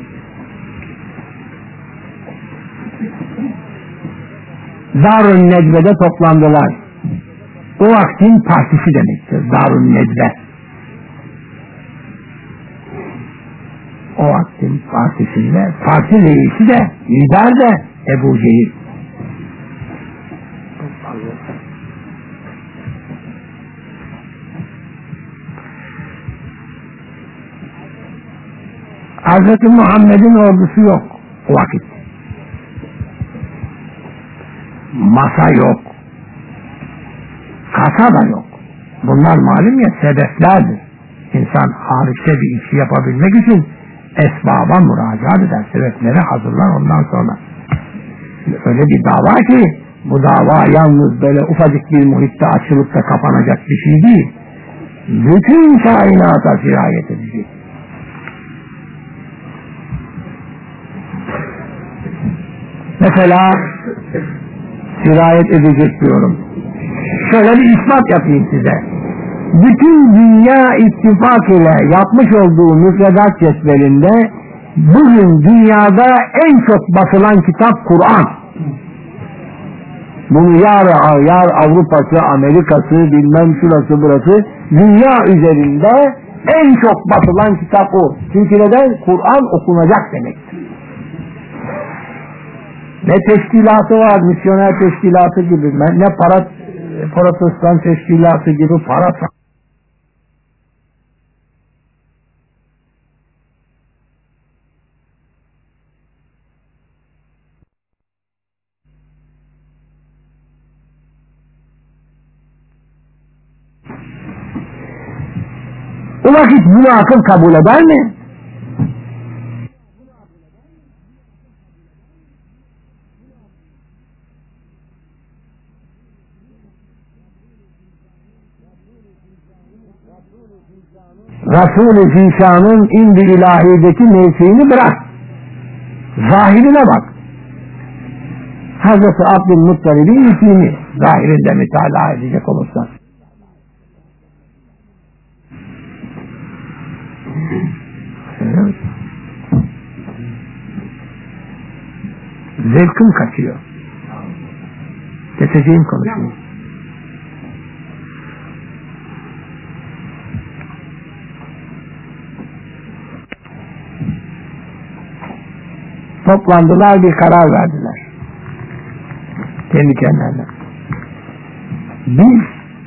Darun Nedve'de toplandılar. O vaktin partisi demektir Darun Nedve. o vaktin partisinde parti reisi de lider de Ebu Cehil. Hazreti Muhammed'in ordusu yok o vakit. Masa yok. Kasa da yok. Bunlar malum ya sebeplerdir. İnsan hariçte bir işi yapabilmek için esbaba müracaat eder. Sebepleri hazırlar ondan sonra. Öyle bir dava ki bu dava yalnız böyle ufacık bir muhitte açılıp da kapanacak bir şey değil. Bütün kainata sirayet edecek. Mesela sirayet edecek diyorum. Şöyle bir ispat yapayım size. Bütün dünya ittifak ile yapmış olduğu müfredat cetvelinde bugün dünyada en çok basılan kitap Kur'an. Bunu yar, yar Avrupa'sı, Amerika'sı, bilmem şurası burası, dünya üzerinde en çok basılan kitap o. Çünkü neden? Kur'an okunacak demektir. Ne teşkilatı var, misyoner teşkilatı gibi, ne para, protestan teşkilatı gibi para. O vakit bunu akıl kabul eder mi? Resul-i Zişan'ın indi ilahideki mevkiini bırak. Zahirine bak. Hazreti Abdülmuttalib'in ismini zahirinde mütalaa edecek olursan. Zevkim kaçıyor. Keseceğim konuşmayı. Toplandılar, bir karar verdiler. Kendi kendilerine. Biz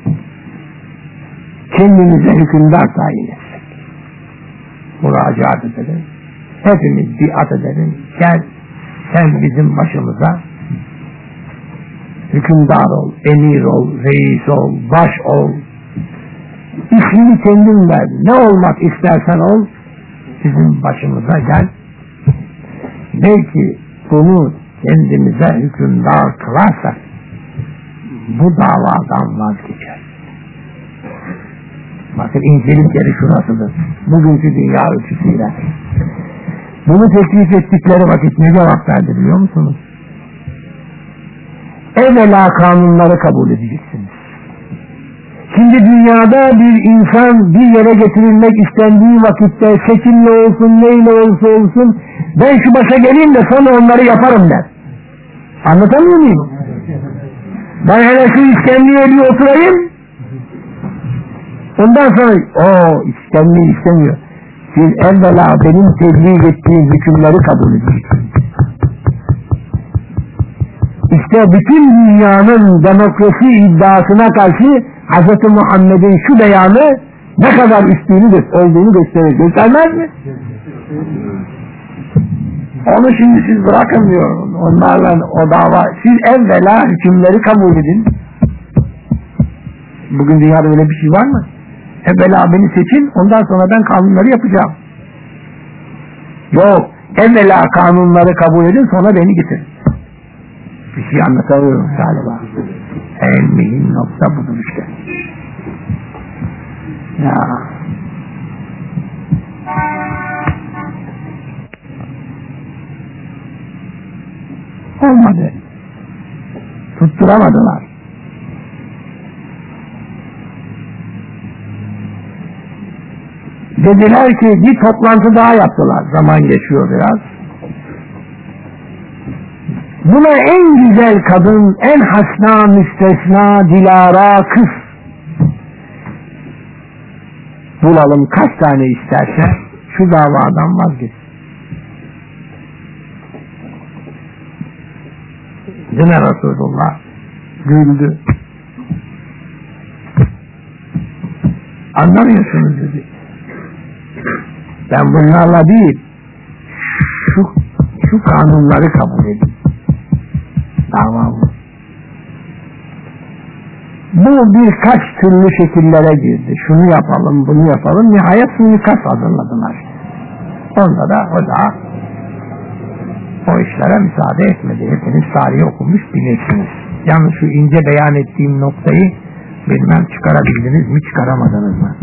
kendimize hükümdar tayin etsek. Müracaat edelim. Hepimiz biat edelim. Gel sen bizim başımıza hükümdar ol, emir ol, reis ol, baş ol. İsmini kendin ver. Ne olmak istersen ol. Bizim başımıza gel. Belki bunu kendimize hükümdar kılarsak bu davadan vazgeçer. Bakın incelik yeri şurasıdır. Bugünkü dünya ölçüsüyle. Bunu teklif ettikleri vakit ne cevap verdi biliyor musunuz? Evvela kanunları kabul edeceksiniz. Şimdi dünyada bir insan bir yere getirilmek istendiği vakitte seçimle olsun, neyle olsa olsun ben şu başa geleyim de sonra onları yaparım der. Anlatamıyor muyum? Ben hele şu iskemliğe bir oturayım, ondan sonra o iskemliği istemiyor. Siz evvela benim tebliğ ettiğim hükümleri kabul edeceksiniz. İşte bütün dünyanın demokrasi iddiasına karşı Hz. Muhammed'in şu beyanı ne kadar üstünlüğü olduğunu gösterir. Göstermez mi? Onu şimdi siz bırakın diyor. Onlarla o dava. Siz evvela hükümleri kabul edin. Bugün dünyada öyle bir şey var mı? Evvela beni seçin, ondan sonra ben kanunları yapacağım. Yok. Evvela kanunları kabul edin, sonra beni getirin. Bir şey anlatamıyorum galiba. En mühim nokta budur işte. Ya. Olmadı. Tutturamadılar. Dediler ki bir toplantı daha yaptılar. Zaman geçiyor biraz. Buna en güzel kadın, en hasna, müstesna, dilara kız bulalım, kaç tane isterse şu davadan vazgeçsin. Değil mi Resulullah? Güldü. Anlamıyorsunuz dedi. Ben bunlarla değil, şu, şu kanunları kabul edin. Davam. Bu birkaç türlü şekillere girdi. Şunu yapalım, bunu yapalım. Nihayet suikast hazırladılar. Onda da o da o işlere müsaade etmedi. Hepiniz tarihi okumuş bilirsiniz. Yalnız şu ince beyan ettiğim noktayı bilmem çıkarabildiniz mi, çıkaramadınız mı?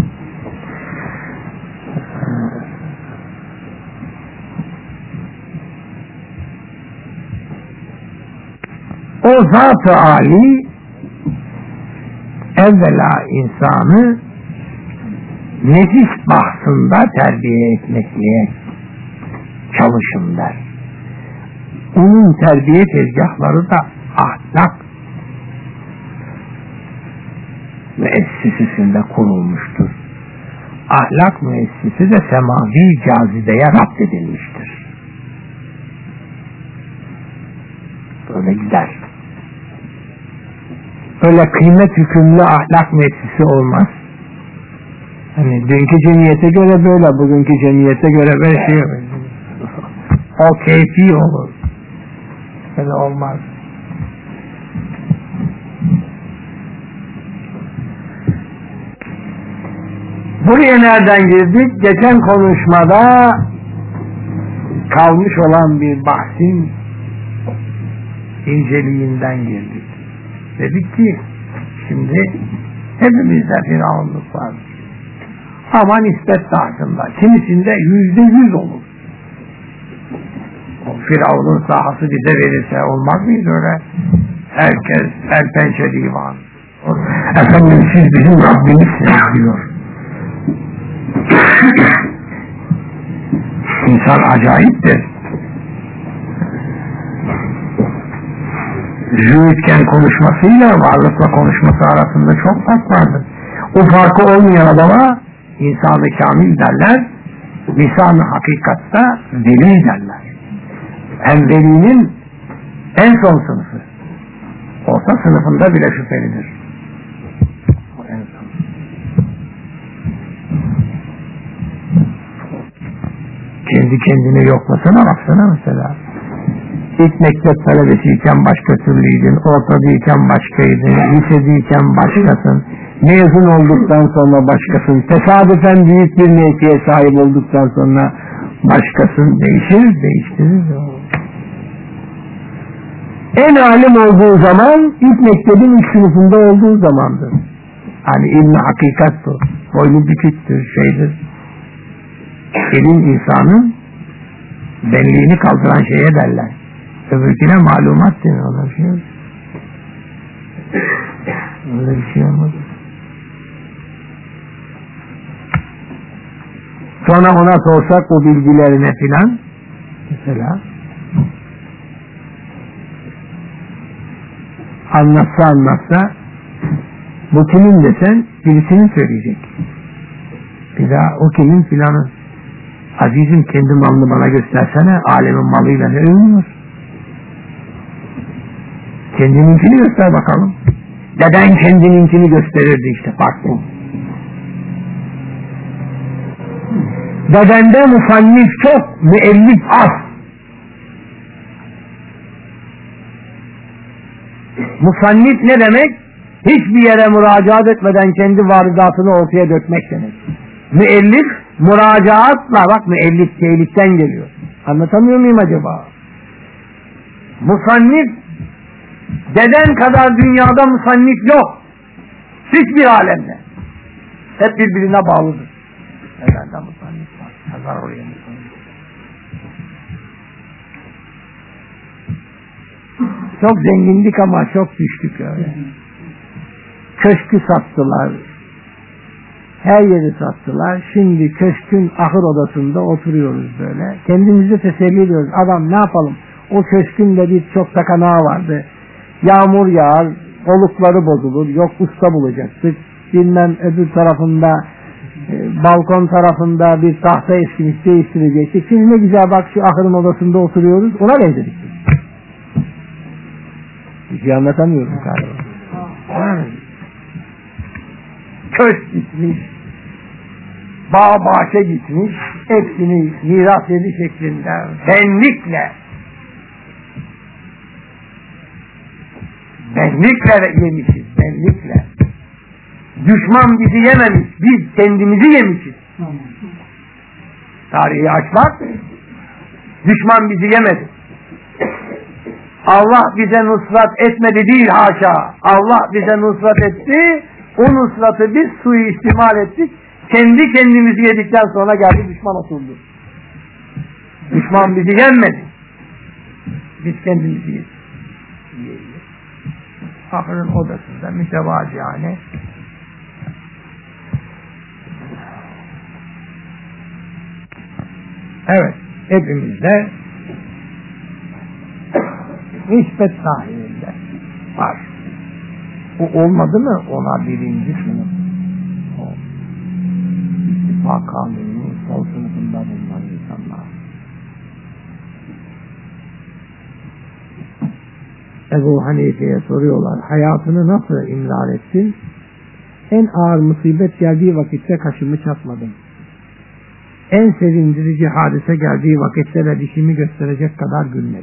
O zat-ı âli evvela insanı nefis bahsında terbiye etmekle çalışın der. Onun terbiye tezgahları da ahlak müessesesinde kurulmuştur. Ahlak müessesesi de semavi cazibeye rapt edilmiştir. Böyle gider. Öyle kıymet hükümlü ahlak müessesesi olmaz. Hani dünkü cemiyete göre böyle, bugünkü cemiyete göre böyle şey olur. O keyfi olur. Öyle olmaz. Buraya nereden girdik? Geçen konuşmada kalmış olan bir bahsin inceliğinden girdik. Dedik ki şimdi hepimizde firavunluk var. Ama nispet dağıtında. Kimisinde yüzde yüz olur. O firavunun sahası bize verirse olmaz mıydı öyle? Herkes el pençe divan. Efendim siz bizim Rabbimizsiniz diyor. İnsan acayiptir. Züğütken konuşmasıyla varlıkla konuşması arasında çok fark vardır. O farkı olmayan adama insan-ı kamil derler, lisan-ı hakikatta veli derler. Hem velinin en son sınıfı. Orta sınıfında bile şüphelidir. O en son. Kendi kendini yoklasana baksana mesela. İlk mektep talebesiyken başka türlüydün, ortadayken başkaydın, lisedeyken başkasın, mezun olduktan sonra başkasın, tesadüfen büyük bir mevkiye sahip olduktan sonra başkasın, değişir, değiştirir. En alim olduğu zaman ilk mektebin ilk sınıfında olduğu zamandır. Hani ilmi hakikattır, boynu büküktür, şeydir. İlim insanın benliğini kaldıran şeye derler. Öbürküne malumat denir, ona bir şey yok. Öyle bir şey olmaz. Sonra ona sorsak o bilgilerine filan, mesela anlatsa anlatsa bu kimin desen birisini söyleyecek. Bir daha o kimin filanı. Azizim kendi malını bana göstersene, alemin malıyla ne övünüyor? Kendininkini göster bakalım. Deden kendininkini gösterirdi işte, farklı. Dedende musannif çok, müellif az. Musannif ne demek? Hiçbir yere müracaat etmeden kendi varidatını ortaya dökmek demek. Müellif, müracaatla, bak müellif tehlikten geliyor. Anlatamıyor muyum acaba? Musannif, deden kadar dünyada musannif yok. Hiçbir alemde. Hep birbirine bağlıdır. Dedende musannif var. Kadar oraya musannif. Çok zengindik ama çok düştük öyle. Köşkü sattılar. Her yeri sattılar. Şimdi köşkün ahır odasında oturuyoruz böyle. Kendimizi teselli ediyoruz. Adam ne yapalım? O köşkün de bir çok takanağı vardı. Yağmur yağar, olukları bozulur. Yok usta bulacaktık. Bilmem öbür tarafında, e, balkon tarafında bir tahta eskimiş değiştirecektik. Şimdi ne güzel bak şu ahırın odasında oturuyoruz. Ona benzedik. Bir şey anlatamıyorum galiba. Yani, köşk gitmiş, bağ bahçe gitmiş, hepsini miras yedi şeklinde benlikle benlikle yemişiz, benlikle. Düşman bizi yememiş, biz kendimizi yemişiz. Tarihi aç bak, düşman bizi yemedi. Allah bize nusrat etmedi değil haşa. Allah bize nusrat etti, o nusratı biz suistimal ettik, kendi kendimizi yedikten sonra geldi düşman oturdu. Düşman bizi yenmedi, biz kendimizi yedik. Fakrın odasında mütevaziyane evet, hepimiz de nispet sahibinde var. O olmadı mı ona birinci sınıf. O istifak kanununun sol sınıfında bulunan insanlar. Ebu Hanife'ye soruyorlar, hayatını nasıl imrar ettin? En ağır musibet geldiği vakitte kaşımı çatmadım. En sevindirici hadise geldiği vakitte de dişimi gösterecek kadar gülmedim.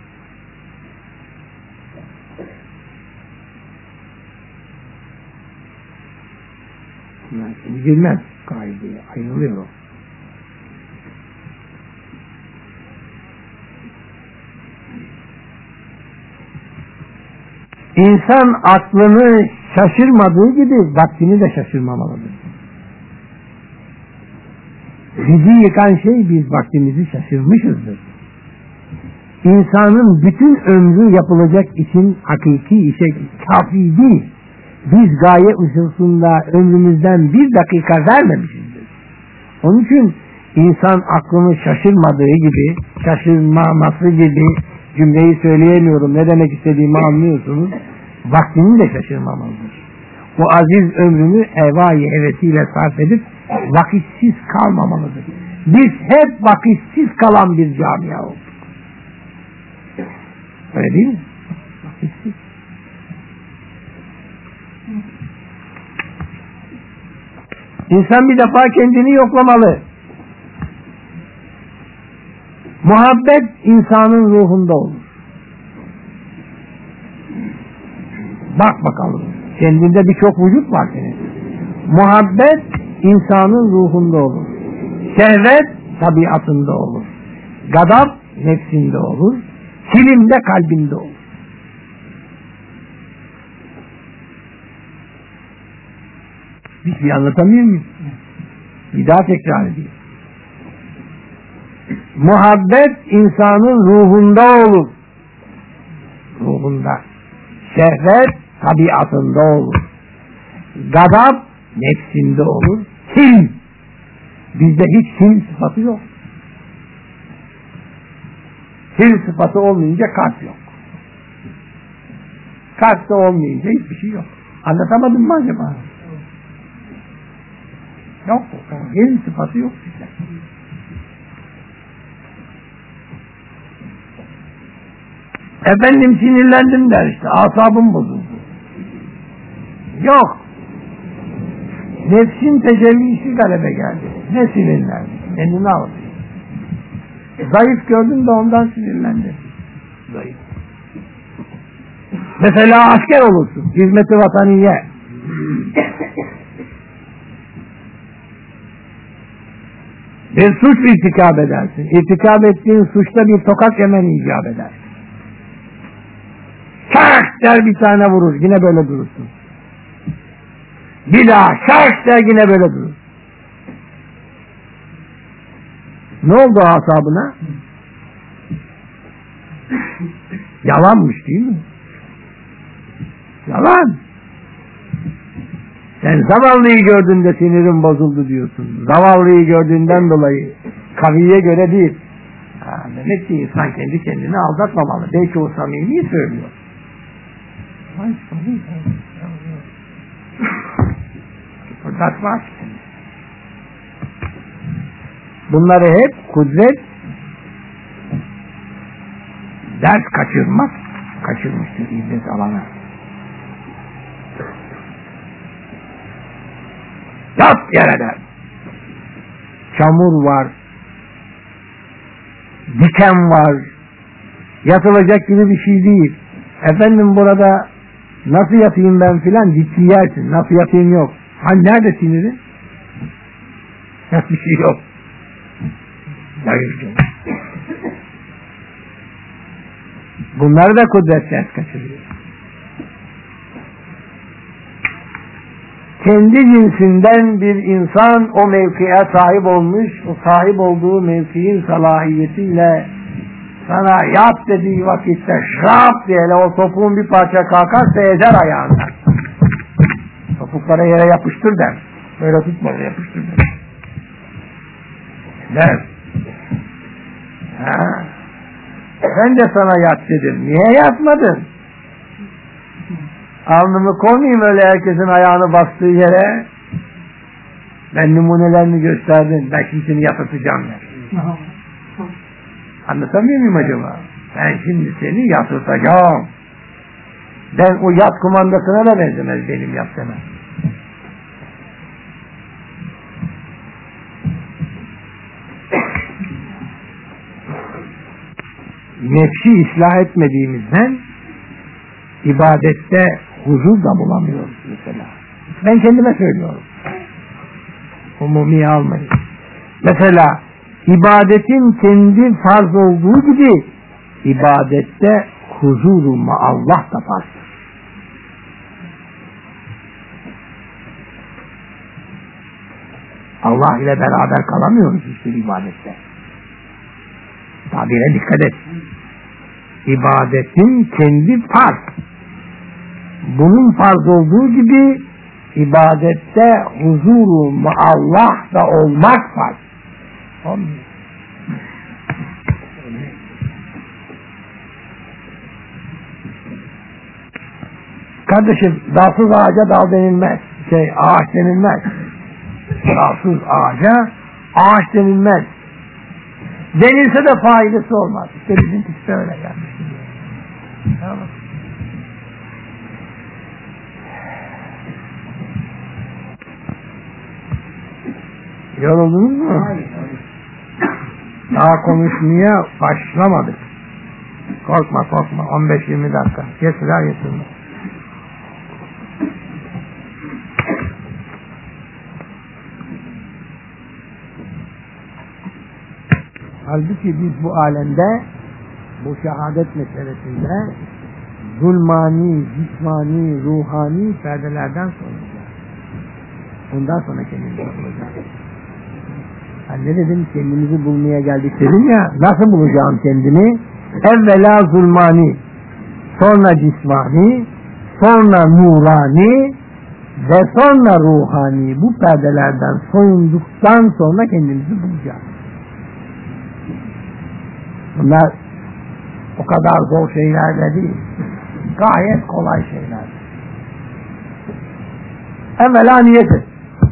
Yani şimdi gülmez kaideye, ayrılıyor o. İnsan aklını şaşırmadığı gibi vaktini de şaşırmamalıdır. Bizi yıkan şey biz vaktimizi şaşırmışızdır. İnsanın bütün ömrü yapılacak için hakiki işe kafi değil. Biz gaye hususunda ömrümüzden bir dakika vermemişizdir. Onun için insan aklını şaşırmadığı gibi, şaşırmaması gibi, cümleyi söyleyemiyorum, ne demek istediğimi anlıyorsunuz, vaktini de şaşırmamalıdır. O aziz ömrünü hevai hevesiyle sarf edip vakitsiz kalmamalıdır. Biz hep vakitsiz kalan bir camia olduk. Öyle değil mi? Vakitsiz. İnsan bir defa kendini yoklamalı. Muhabbet insanın ruhunda olur. Bak bakalım. Kendinde birçok vücut var senin. Muhabbet insanın ruhunda olur. Şehvet tabiatında olur. Gadap nefsinde olur. Kilim de kalbinde olur. Bir şey anlatamıyor muyum? Bir daha tekrar edeyim. Muhabbet insanın ruhunda olur. Ruhunda. Şehvet tabiatında olur. Gadap nefsinde olur. Hilm. Bizde hiç hilm sıfatı yok. Hilm sıfatı olmayınca kalp yok. Kalp de olmayınca hiçbir şey yok. Anlatamadım mı acaba? Yok. Hilm sıfatı yok bizde. Efendim sinirlendim der işte. Asabım bozuldu. Yok. Nefsin tecellisi galebe geldi. Ne sinirlendi? Kendini aldı. Zayıf gördün de ondan sinirlendi. Zayıf. Mesela asker olursun. Hizmeti vataniye. Bir suç irtikab edersin. İrtikab ettiğin suçta bir tokat yemen icap eder. Şark der bir tane vurur. Yine böyle durursun. Bir daha şark der yine böyle durur. Ne oldu asabına? Yalanmış değil mi? Yalan. Sen zavallıyı gördüğünde sinirin bozuldu diyorsun. Zavallıyı gördüğünden dolayı kaviye göre değil. Ha, demek ki insan kendi kendini aldatmamalı. Belki o samimi söylüyor. Ay samimi. Fırlatmaz. Bunları hep kudret, ders kaçırmak kaçırmıştır ibret alana. Yat yere der. Çamur var, diken var, yatılacak gibi bir şey değil. Efendim burada nasıl yatayım ben filan ciddi yersin. Nasıl yatayım yok. Hani nerede sinirin? Bir şey yok. Zayıfçım. Bunları da kudret ders kaçırıyor. Kendi cinsinden bir insan o mevkiye sahip olmuş, o sahip olduğu mevkiin salahiyetiyle sana yap dediği vakitte şrap diye o topuğun bir parça kalkarsa ezer ayağına. Topuklara yere yapıştır der. Böyle tutma, yapıştır der. Der. Ha. Ben de sana yat dedim. Niye yatmadın? Alnımı koymayayım öyle herkesin ayağını bastığı yere. Ben numunelerini gösterdim. Ben şimdi seni yatırtacağım der. Anlatamıyor muyum acaba? Ben şimdi seni yatırtacağım. Ben o yat kumandasına da benzemez benim yat demem. Nefsi ıslah etmediğimizden ibadette huzur da bulamıyoruz mesela. Ben kendime söylüyorum. Umumiye almayın. Mesela ibadetin kendi farz olduğu gibi ibadette huzuru maallah da farzdır. Allah ile beraber kalamıyoruz hiçbir ibadette. Tabire dikkat et. İbadetin kendi farz. Bunun farz olduğu gibi ibadette huzuru maallah da olmak farz. Olmuyor. Kardeşim, dalsız ağaca dal denilmez. Şey, ağaç denilmez. Dalsız ağaca ağaç denilmez. Denilse de faydası olmaz. İşte bizim tipte öyle gelmiş. Tamam. Yoruldunuz mu? Hayır. Daha konuşmaya başlamadık. Korkma korkma. on beş yirmi dakika. Getirer getirme. Halbuki biz bu alemde, bu şehadet meselesinde zulmani, cismani, ruhani perdelerden soracağız. Ondan sonra kendimizi bulacağız. Ben ne dedim? Kendimizi bulmaya geldik dedim ya. Nasıl bulacağım kendimi? Evvela zulmani, sonra cismani, sonra nurani ve sonra ruhani. Bu perdelerden soyunduktan sonra kendimizi bulacağız. Bunlar o kadar zor şeyler de değil. Gayet kolay şeyler. Evvela niyet et.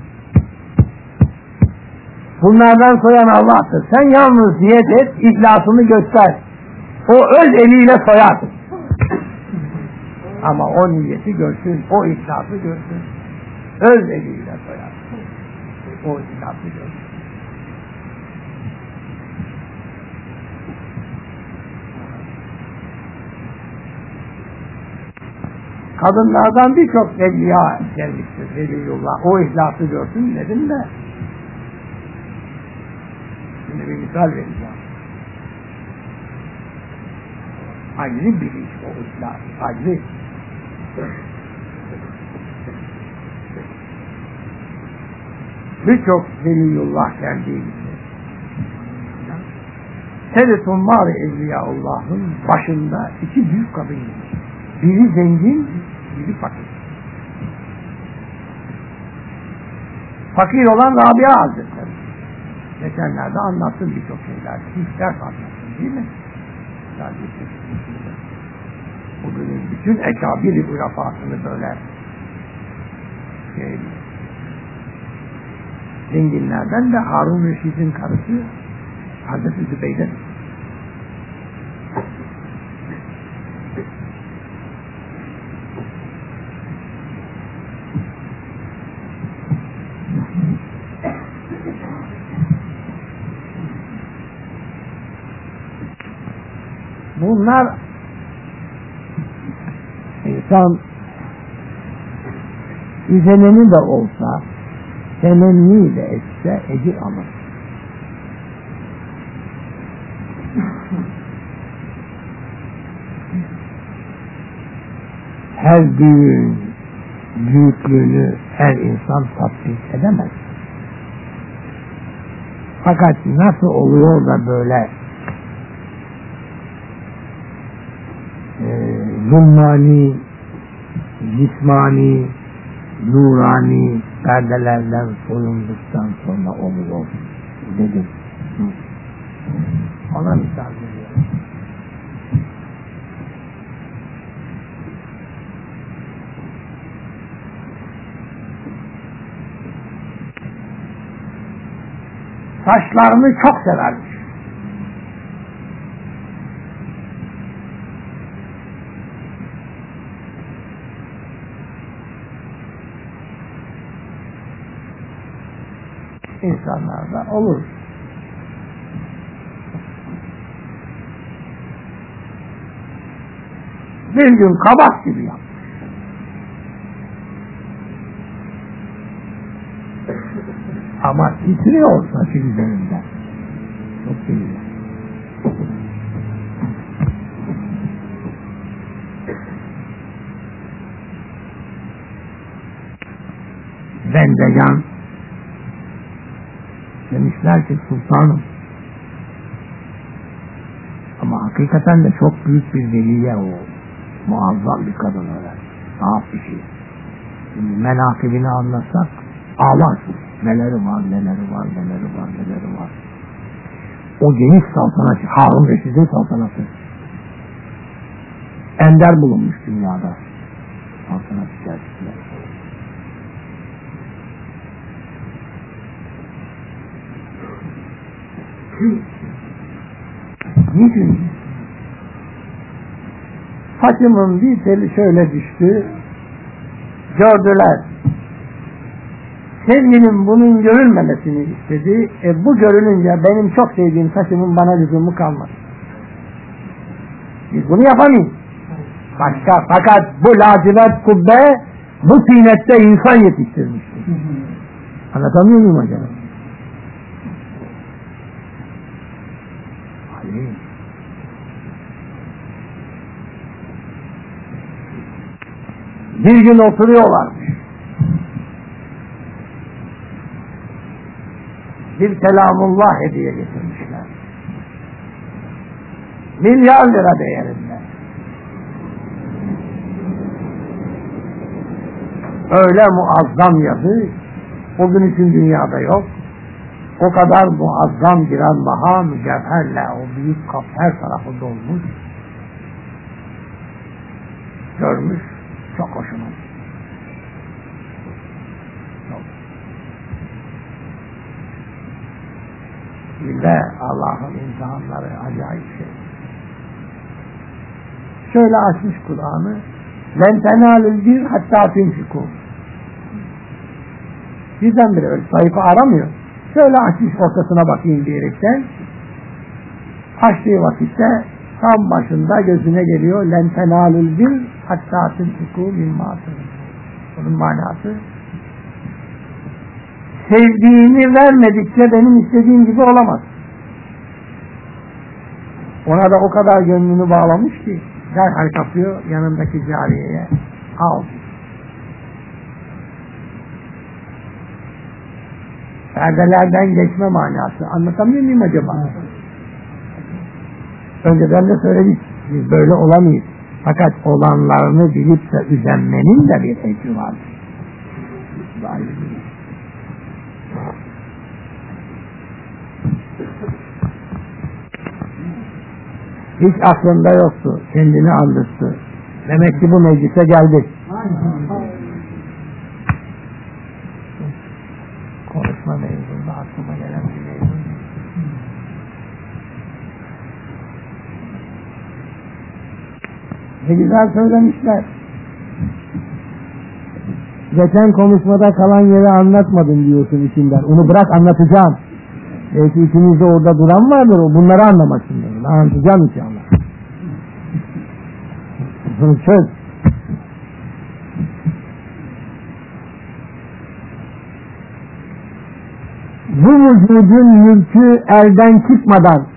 Bunlardan soyan Allah'tır. Sen yalnız niyet et, ihlasını göster. O öz eliyle soyar. Ama o niyeti görsün, o ihlası görsün. Öz eliyle soyar. O ihlası görsün. Kadınlardan birçok evliya gelmiştir, veliyullah. O ihlası görsün dedim de. Şimdi bir misal vereceğim. Ayrı bir iş o ihlas, ayrı. Birçok veliyullah geldiği gibi. Seretun var evliyaullah'ın başında iki büyük kadın. Biri zengin, biri fakir. Fakir olan Rabia Hazretleri. Geçenlerde anlattım birçok şeyler. Hiç ders anlattım değil mi? Bugünün bütün ekabir-i urafasını böyle şey, zenginlerden de Harun Reşid'in karısı Hazreti Zübeyde. Bunlar insan düzenini de olsa, temenni de etse ecir alır. Her düğün büyüklüğünü her insan tatbik edemez. Fakat nasıl oluyor da böyle e, zulmani, cismani, nurani perdelerden soyunduktan sonra oluyor dedim. Ona misal veriyorum. Saçlarını çok severmiş. İnsanlarda olur. Bir gün kabak gibi yapmış. Ama titriyor saçı üzerinden. Çok güzel. Bendegan demişler ki sultanım, ama hakikaten de çok büyük bir veliye o, muazzam bir kadın öyle, sahaf bir şey. Şimdi menakibini anlatsak ağlarsın. Neleri var, neleri var, neleri var, neleri var. O geniş saltanatı, Harun Reşid'in saltanatı. Ender bulunmuş dünyada. Saltanat içerisinde. Niçin? Saçımın bir teli şöyle düştü. Gördüler. Sevgilim bunun görülmemesini istedi. E bu görülünce benim çok sevdiğim saçımın bana lüzumu kalmadı. Biz bunu yapamayız. Başka, fakat bu lacivert kubbe bu tinette insan yetiştirmiştir. Anlatamıyor muyum acaba? Hayır. Bir gün oturuyorlarmış. Bir kelamullah hediye getirmişler. Milyar lira değerinde. Öyle muazzam yazı, o gün için dünyada yok. O kadar muazzam bir maha mücevherle o büyük kap her tarafı dolmuş. Görmüş, çok hoşuma. Bir de Allah'ın imtihanları acayip şey. Şöyle açmış Kur'an'ı, لَنْ تَنَالُ الْبِرْ hatta تُنْفِقُوا. Birdenbire öyle sayfa aramıyor. Şöyle açmış ortasına bakayım diyerekten, açtığı vakitte tam başında gözüne geliyor لَنْ تَنَالُ الْبِرْ hatta تُنْفِقُوا مِمَّا تُنْفِقُوا. Bunun manası, sevdiğini vermedikçe benim istediğim gibi olamaz. Ona da o kadar gönlünü bağlamış ki derhal kapıyor yanındaki cariyeye, al. Perdelerden geçme manası. Anlatamıyor muyum acaba? Önceden de söyledik. Biz böyle olamayız. Fakat olanlarını bilip de üzenmenin de bir hekmi vardır. Hiç aklında yoktu. Kendini anlattı. Demek ki bu meclise geldik. Konuşma mevzunda aklıma gelen bir mevzu. Ne güzel söylemişler. Geçen konuşmada kalan yeri anlatmadım diyorsun içinden. Onu bırak, anlatacağım. Belki içinizde orada duran vardır. Bunları anlamak için. Anlatacağım inşallah. Söz. Bu vücudun mülkü elden çıkmadan,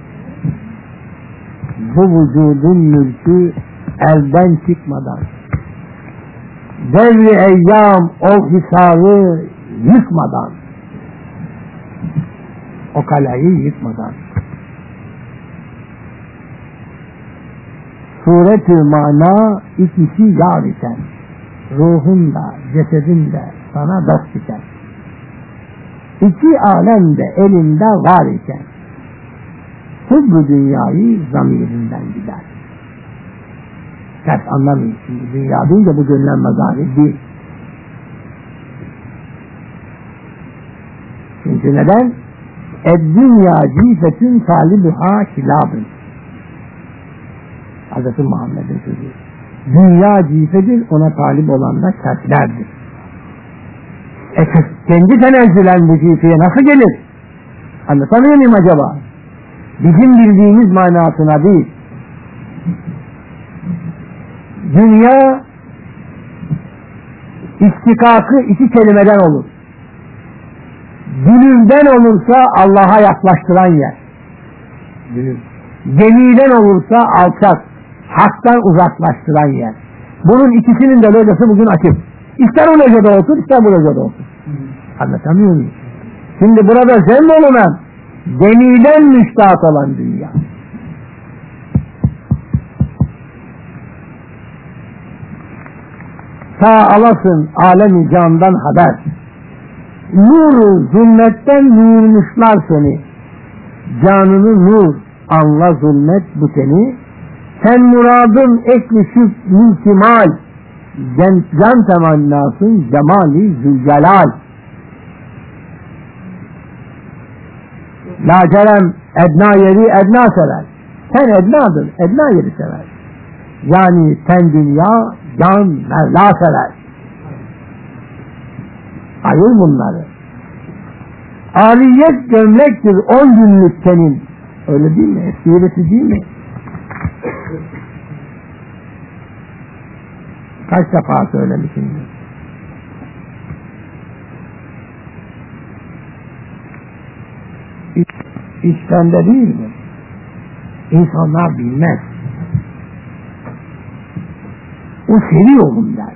bu vücudun mülkü elden çıkmadan, devri eyyam o hisarı yıkmadan, o kaleyi yıkmadan, suret-i mana ikisi yar iken, ruhun da cesedin de sana dost iken, İki alem de elinde var iken, bu dünyayı zamirinden gider. Ters anlamayın şimdi, dünya deyince bu görülen mazahir değil. Çünkü neden? Ed-dünya cifetün talibuha kilabın. Hazreti Muhammed'in sözü. Dünya cifedir, ona talip olan da sertlerdir. E kendi tenezzülen bu cifeye nasıl gelir? Anlatamıyor muyum acaba? Bizim bildiğimiz manasına değil. Dünya istikakı iki kelimeden olur. Gönülden olursa Allah'a yaklaştıran yer. Gemiden olursa alçak, haktan uzaklaştıran yer. Bunun ikisinin de locası bugün açık. İster o locada otur, ister bu locada otur. Anlatamıyor muyum? Şimdi burada zem olunan, gemiden müştahat olan dünya. Ta alasın alemi candan haber. Nuru zulmetten nurmuşlar seni. Canını nur, anla zulmet bu seni. Sen muradın ekli şüp mülkimal. Can, can temannasın cemali zülcelal. Lacerem edna yeri edna sever. Sen ednadır, edna yeri sever. Yani sen dünya, can Mevla sever. Ayır bunları. Aliyet gömlektir on günlük senin. Öyle değil mi? Esiresi değil mi? Kaç defa söylemişimdir. İş, iş sende değil mi? İnsanlar bilmez. O seviyorum der.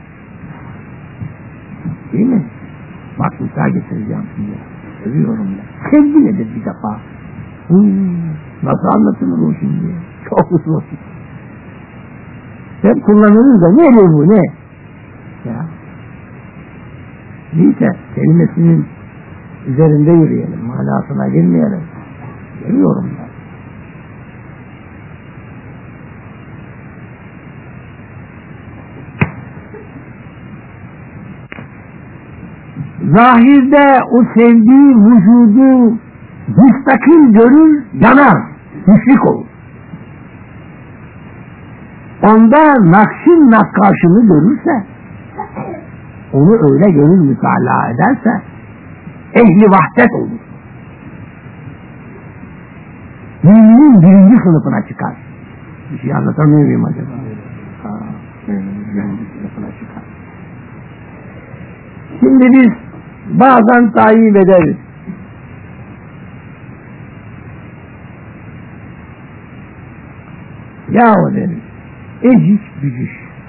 Değil mi? Bak misal getireceğim size. Seviyorum der. Sevgi nedir bir defa? Hmm, nasıl anlatılır o şimdi? Çok uzun. Sen kullanırız da ne bu ne? Ya. Neyse kelimesinin üzerinde yürüyelim. Manasına girmeyelim. Seviyorum ben. Zahirde o sevdiği vücudu müstakil görür, yanar, müşrik olur. Onda nakşin nakkaşını görürse, onu öyle gönül mütalaa ederse, ehli vahdet olur. Müminin birinci sınıfına çıkar. Bir şey anlatamıyor muyum acaba? Ha, birinci sınıfına çıkar. Şimdi biz bazen tayin ederiz. Yahu deriz, eciş bücüş.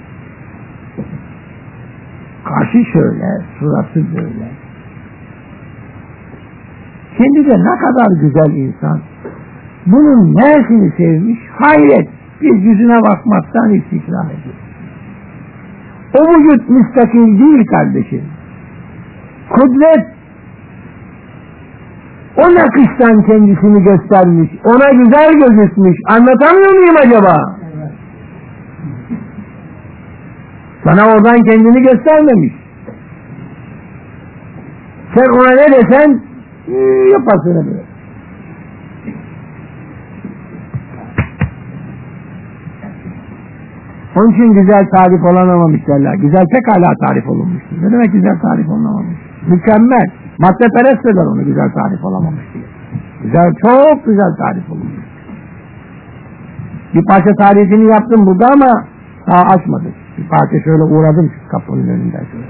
Kaşı şöyle, suratı böyle. Kendi de ne kadar güzel insan. Bunun neresini sevmiş? Hayret, bir yüzüne bakmaktan istikrar ediyor. O vücut müstakil değil kardeşim. Kudret o nakıştan kendisini göstermiş, ona güzel gözükmüş. Anlatamıyor muyum acaba? Evet. Sana oradan kendini göstermemiş. Sen ona ne desen yaparsın böyle. Onun için güzel tarif olamamış derler. Güzel pekala tarif olunmuştur. Ne demek güzel tarif olamamış? Mükemmel. Maddeperest eder onu güzel tarif olamamış diye. Güzel, çok güzel tarif olunmuş. Bir parça tarifini yaptım burada ama Daha açmadık. Bir parça şöyle uğradım şu kapının önünden şöyle.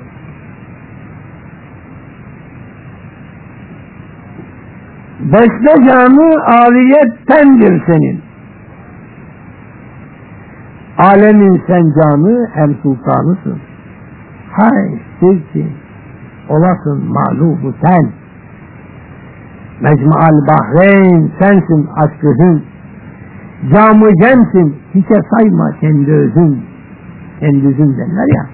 Besle canı aliyettendir senin. Alemin sen canı hem sultanısın. Hay silkin, olasın mağlubu sen. Mecmual bahreyn sensin aşkın. Camı cemsin, hiçe sayma kendi özün. Kendi özün derler ya.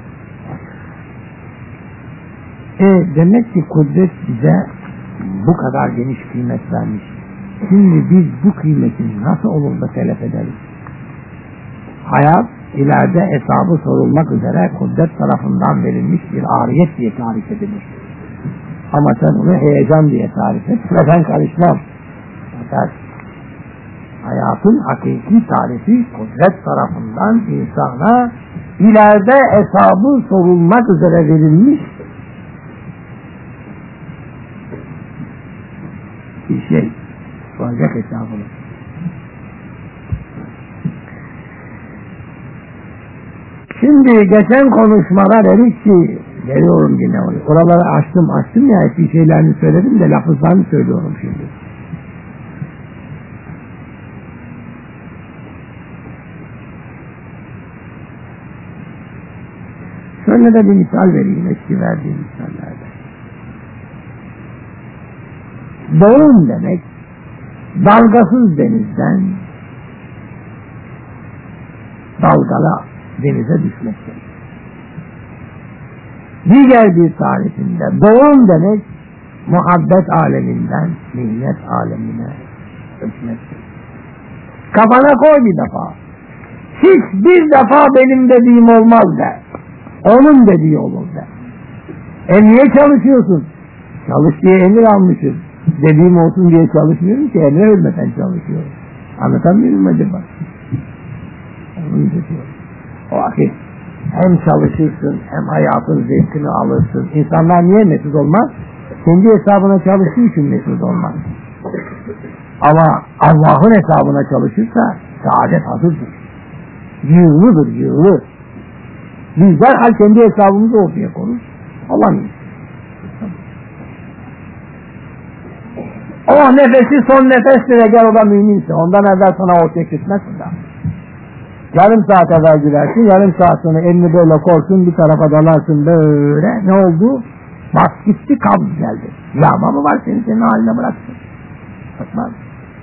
E demek ki kudret bize bu kadar geniş kıymet vermiş. Şimdi biz bu kıymetin nasıl olur da telef ederiz? Hayat ileride hesabı sorulmak üzere kudret tarafından verilmiş bir ariyet diye tarif edilir. Ama sen onu heyecan diye tarif et ve ben karışmam. Fakat hayatın hakiki tarifi kudret tarafından insana ileride hesabı sorulmak üzere verilmiş bir şey. Soracak hesabını. Şimdi geçen konuşmada dedik ki geliyorum yine oraya. Oraları açtım açtım ya eski şeylerini söyledim de lafızlarını söylüyorum şimdi. Şöyle de bir misal vereyim eski verdiğim misallerde. Doğum demek dalgasız denizden dalgala denize düşmektir. Diğer bir tarifinde doğum demek muhabbet aleminden minnet alemine düşmektir. Kafana koy bir defa. Hiç bir defa benim dediğim olmaz de. Onun dediği olur de. E niye çalışıyorsun? Çalış diye emir almışız. Dediğim olsun diye çalışmıyorum ki emre ölmeden çalışıyorum. Anlatamıyor muyum acaba? Onun için o vakit hem çalışırsın hem hayatın zevkini alırsın. İnsanlar niye mesut olmaz? Kendi hesabına çalıştığı için mesut olmaz. Ama Allah'ın hesabına çalışırsa saadet hazırdır. Yığılıdır, yığılı. Biz derhal kendi hesabımızı ortaya koyarız. Olamayız. O nefesi son nefesle gel o da müminse. Ondan evvel sana ortaya çıkmasın da. Yarım saat evvel girersin, yarım saat sonra elini böyle korsun, bir tarafa dalarsın böyle. Ne oldu? Bak gitti, kabz geldi. Yağma mı var seni senin haline bıraksın? Bakmaz.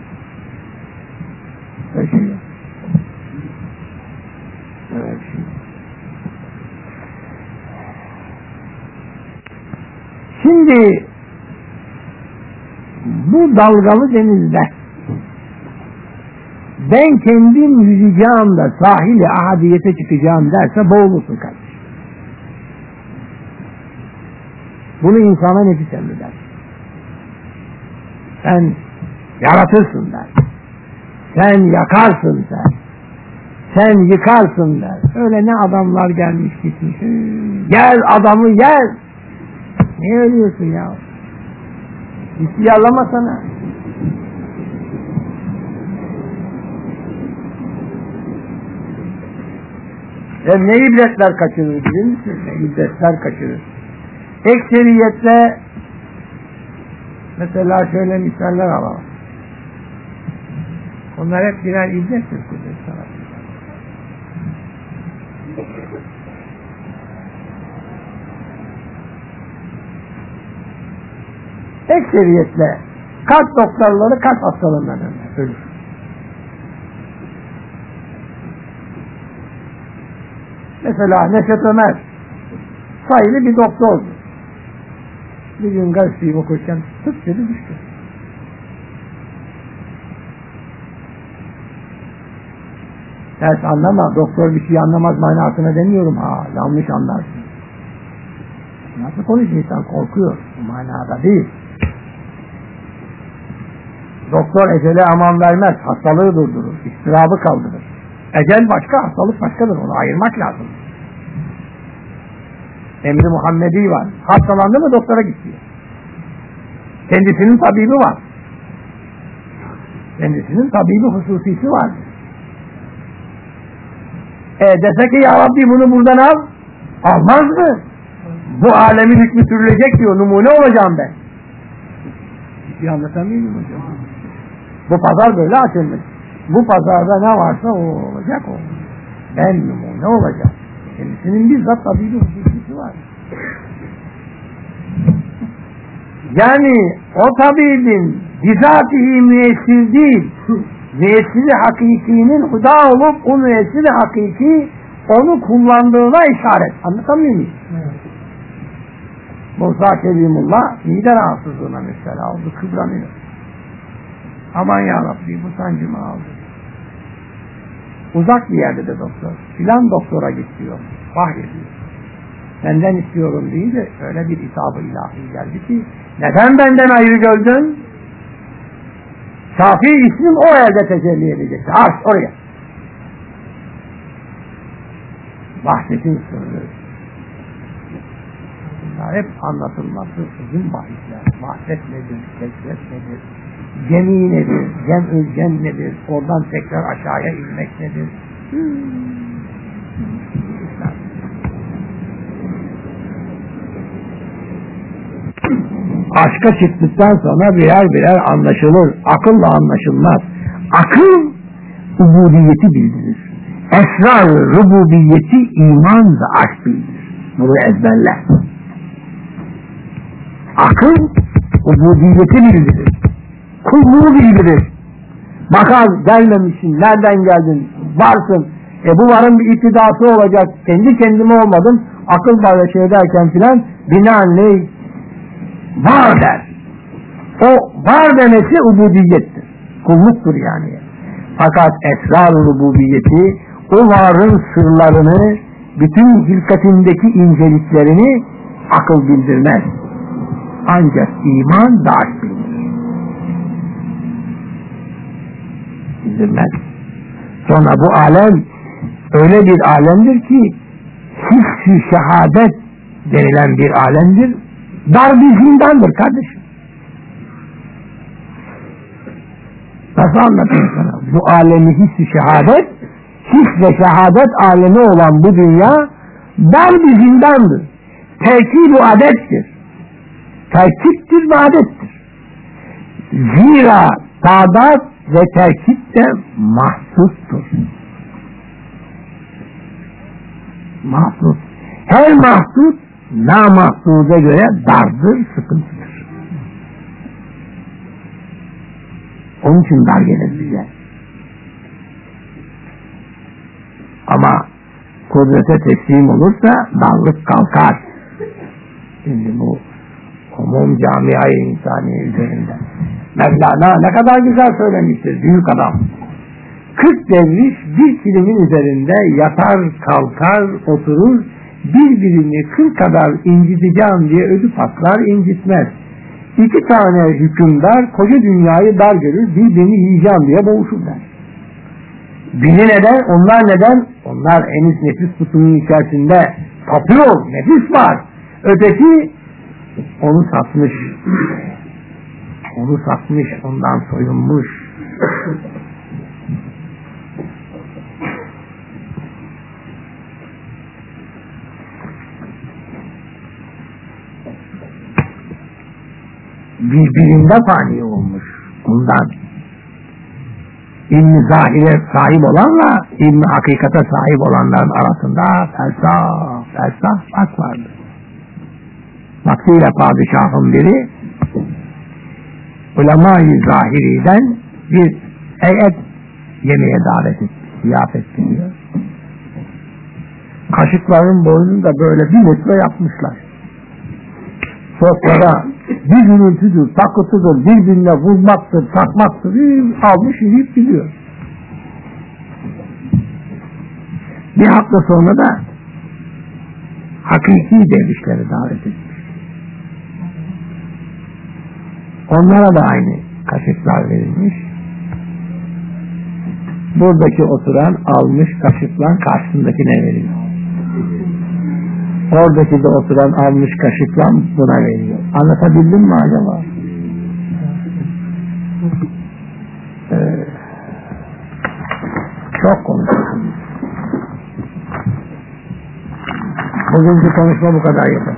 Öyle şey yok. Evet şimdi. Şimdi bu dalgalı denizde ben kendim yüzeceğim da sahili ahadiyete çıkacağım derse boğulursun kardeşim. Bunu insana nefis emreder. Sen yaratırsın der. Sen yakarsın der. Sen yıkarsın der. Öyle ne adamlar gelmiş gitmiş. Gel adamı gel. Niye ölüyorsun ya? İhtiyarlama sana. E ne ibretler kaçırır bilir misin? Ne ibretler kaçırır. Ekseriyetle mesela şöyle misaller alalım. Onlar hep birer ibrettir kudret tarafından. Ekseriyetle kalp doktorları kalp hastalığından ölür. Mesela Neşet Ömer sayılı bir doktordu. Bir gün gazeteyi okurken tık dedi düştü. Ders anlama, doktor bir şey anlamaz manasına demiyorum. Ha, yanlış anlarsın. Nasıl konuşuyor insan? Korkuyor. Bu manada değil. Doktor ecele aman vermez. Hastalığı durdurur. İstirabı kaldırır. Ecel başka, hastalık başkadır. Onu ayırmak lazım. Emri Muhammedi var. Hastalandı mı doktora gidiyor. Kendisinin tabibi var. Kendisinin tabibi hususisi var. E dese ki ya Rabbi bunu buradan al, almaz mı? Bu alemin hükmü sürülecek diyor, numune olacağım ben. Bir anlatamıyorum hocam. Bu pazar böyle açılmış. Bu pazarda ne varsa o olacak o. Ben numune olacağım. Kendisinin bizzat tabibi hususisi var. Yani o tabibin bizatihi müessir değil, müessir-i hakikinin huda olup o müessir-i hakiki onu kullandığına işaret. Anlatamıyor muyum? Evet. Musa Kerimullah mide rahatsızlığına mesela oldu, kıvranıyor. Aman ya Rabbi bu sancımı aldı. Uzak bir yerde de doktor. Filan doktora git diyor. Vahyediyor. Senden istiyorum deyince öyle bir hitabı ilahi geldi ki neden benden ayrı gördün? Şafii ismin o elde tecelli edecek. Aç oraya. Vahdetin sırrı. Bunlar hep anlatılması uzun bahisler. Vahdet nedir? Kesret nedir? Cemi nedir? Cem-ül cem nedir? Oradan tekrar aşağıya inmek nedir? Hmm. Aşka çıktıktan sonra birer birer anlaşılır. Akılla anlaşılmaz. Akıl ubudiyeti bildirir. Esrar-ı rububiyeti iman ve aşk bildirir. Bunu ezberle. Akıl ubudiyeti bildirir. Kulluğu bildirir. Bakar gelmemişsin, nereden geldin, varsın. E bu varın bir iktidası olacak. Kendi kendime olmadım. Akıl böyle şey derken filan binaenaleyh var der. O var demesi ubudiyettir. Kulluktur yani. Fakat esrar-ı rububiyeti o varın sırlarını, bütün hilkatindeki inceliklerini akıl bildirmez. Ancak iman da aşk bildirir. Bildirmez. Sonra bu alem öyle bir alemdir ki hiss-i şehadet denilen bir alemdir. Dar bir zindandır kardeşim. Nasıl anlatayım sana? Bu alemi hiss-i şehadet, his ve şehadet alemi olan bu dünya dar bir zindandır. Terkib-u adettir. Terkiptir ve adettir. Zira tadat ve terkip de mahsustur. Mahsus. Her mahsus namahsuza göre dardır, sıkıntıdır. Onun için dar gelir bize. Ama kudrete teslim olursa darlık kalkar. Şimdi bu umum camia-i insani üzerinde Mevlana ne kadar güzel söylemiştir büyük adam. Kırk devriş bir kilimin üzerinde yatar, kalkar, oturur, birbirini kıl kadar inciteceğim diye ödü patlar, incitmez. İki tane hükümdar koca dünyayı dar görür, birbirini yiyeceğim diye boğuşurlar. Biri neden? Onlar neden? Onlar henüz nefis kutunun içerisinde tapıyor, nefis var. Öteki onu satmış. Onu satmış, ondan soyunmuş. Birbirinde fani olmuş. Ondan ilmi zahire sahip olanla ilmi hakikate sahip olanların arasında fersah, fersah fark vardır. Vaktiyle padişahın biri ulema-i zahiriden bir heyet yemeğe davet etti, ziyafet ediyor. Kaşıkların boynunu da böyle bir metre yapmışlar. Sofrada bir gürültüdür, takıtıdır, birbirine vurmaktır, takmaktır, almış yiyip gidiyor. Bir hafta sonra da hakiki dervişleri davet etmiş. Onlara da aynı kaşıklar verilmiş. Buradaki oturan almış kaşıkla karşısındakine veriyor. Oradaki de oturan almış kaşıkla buna veriyor. Anlatabildim mi acaba? Ee, çok konuşuyoruz. Bugünkü konuşma bu kadar yeter.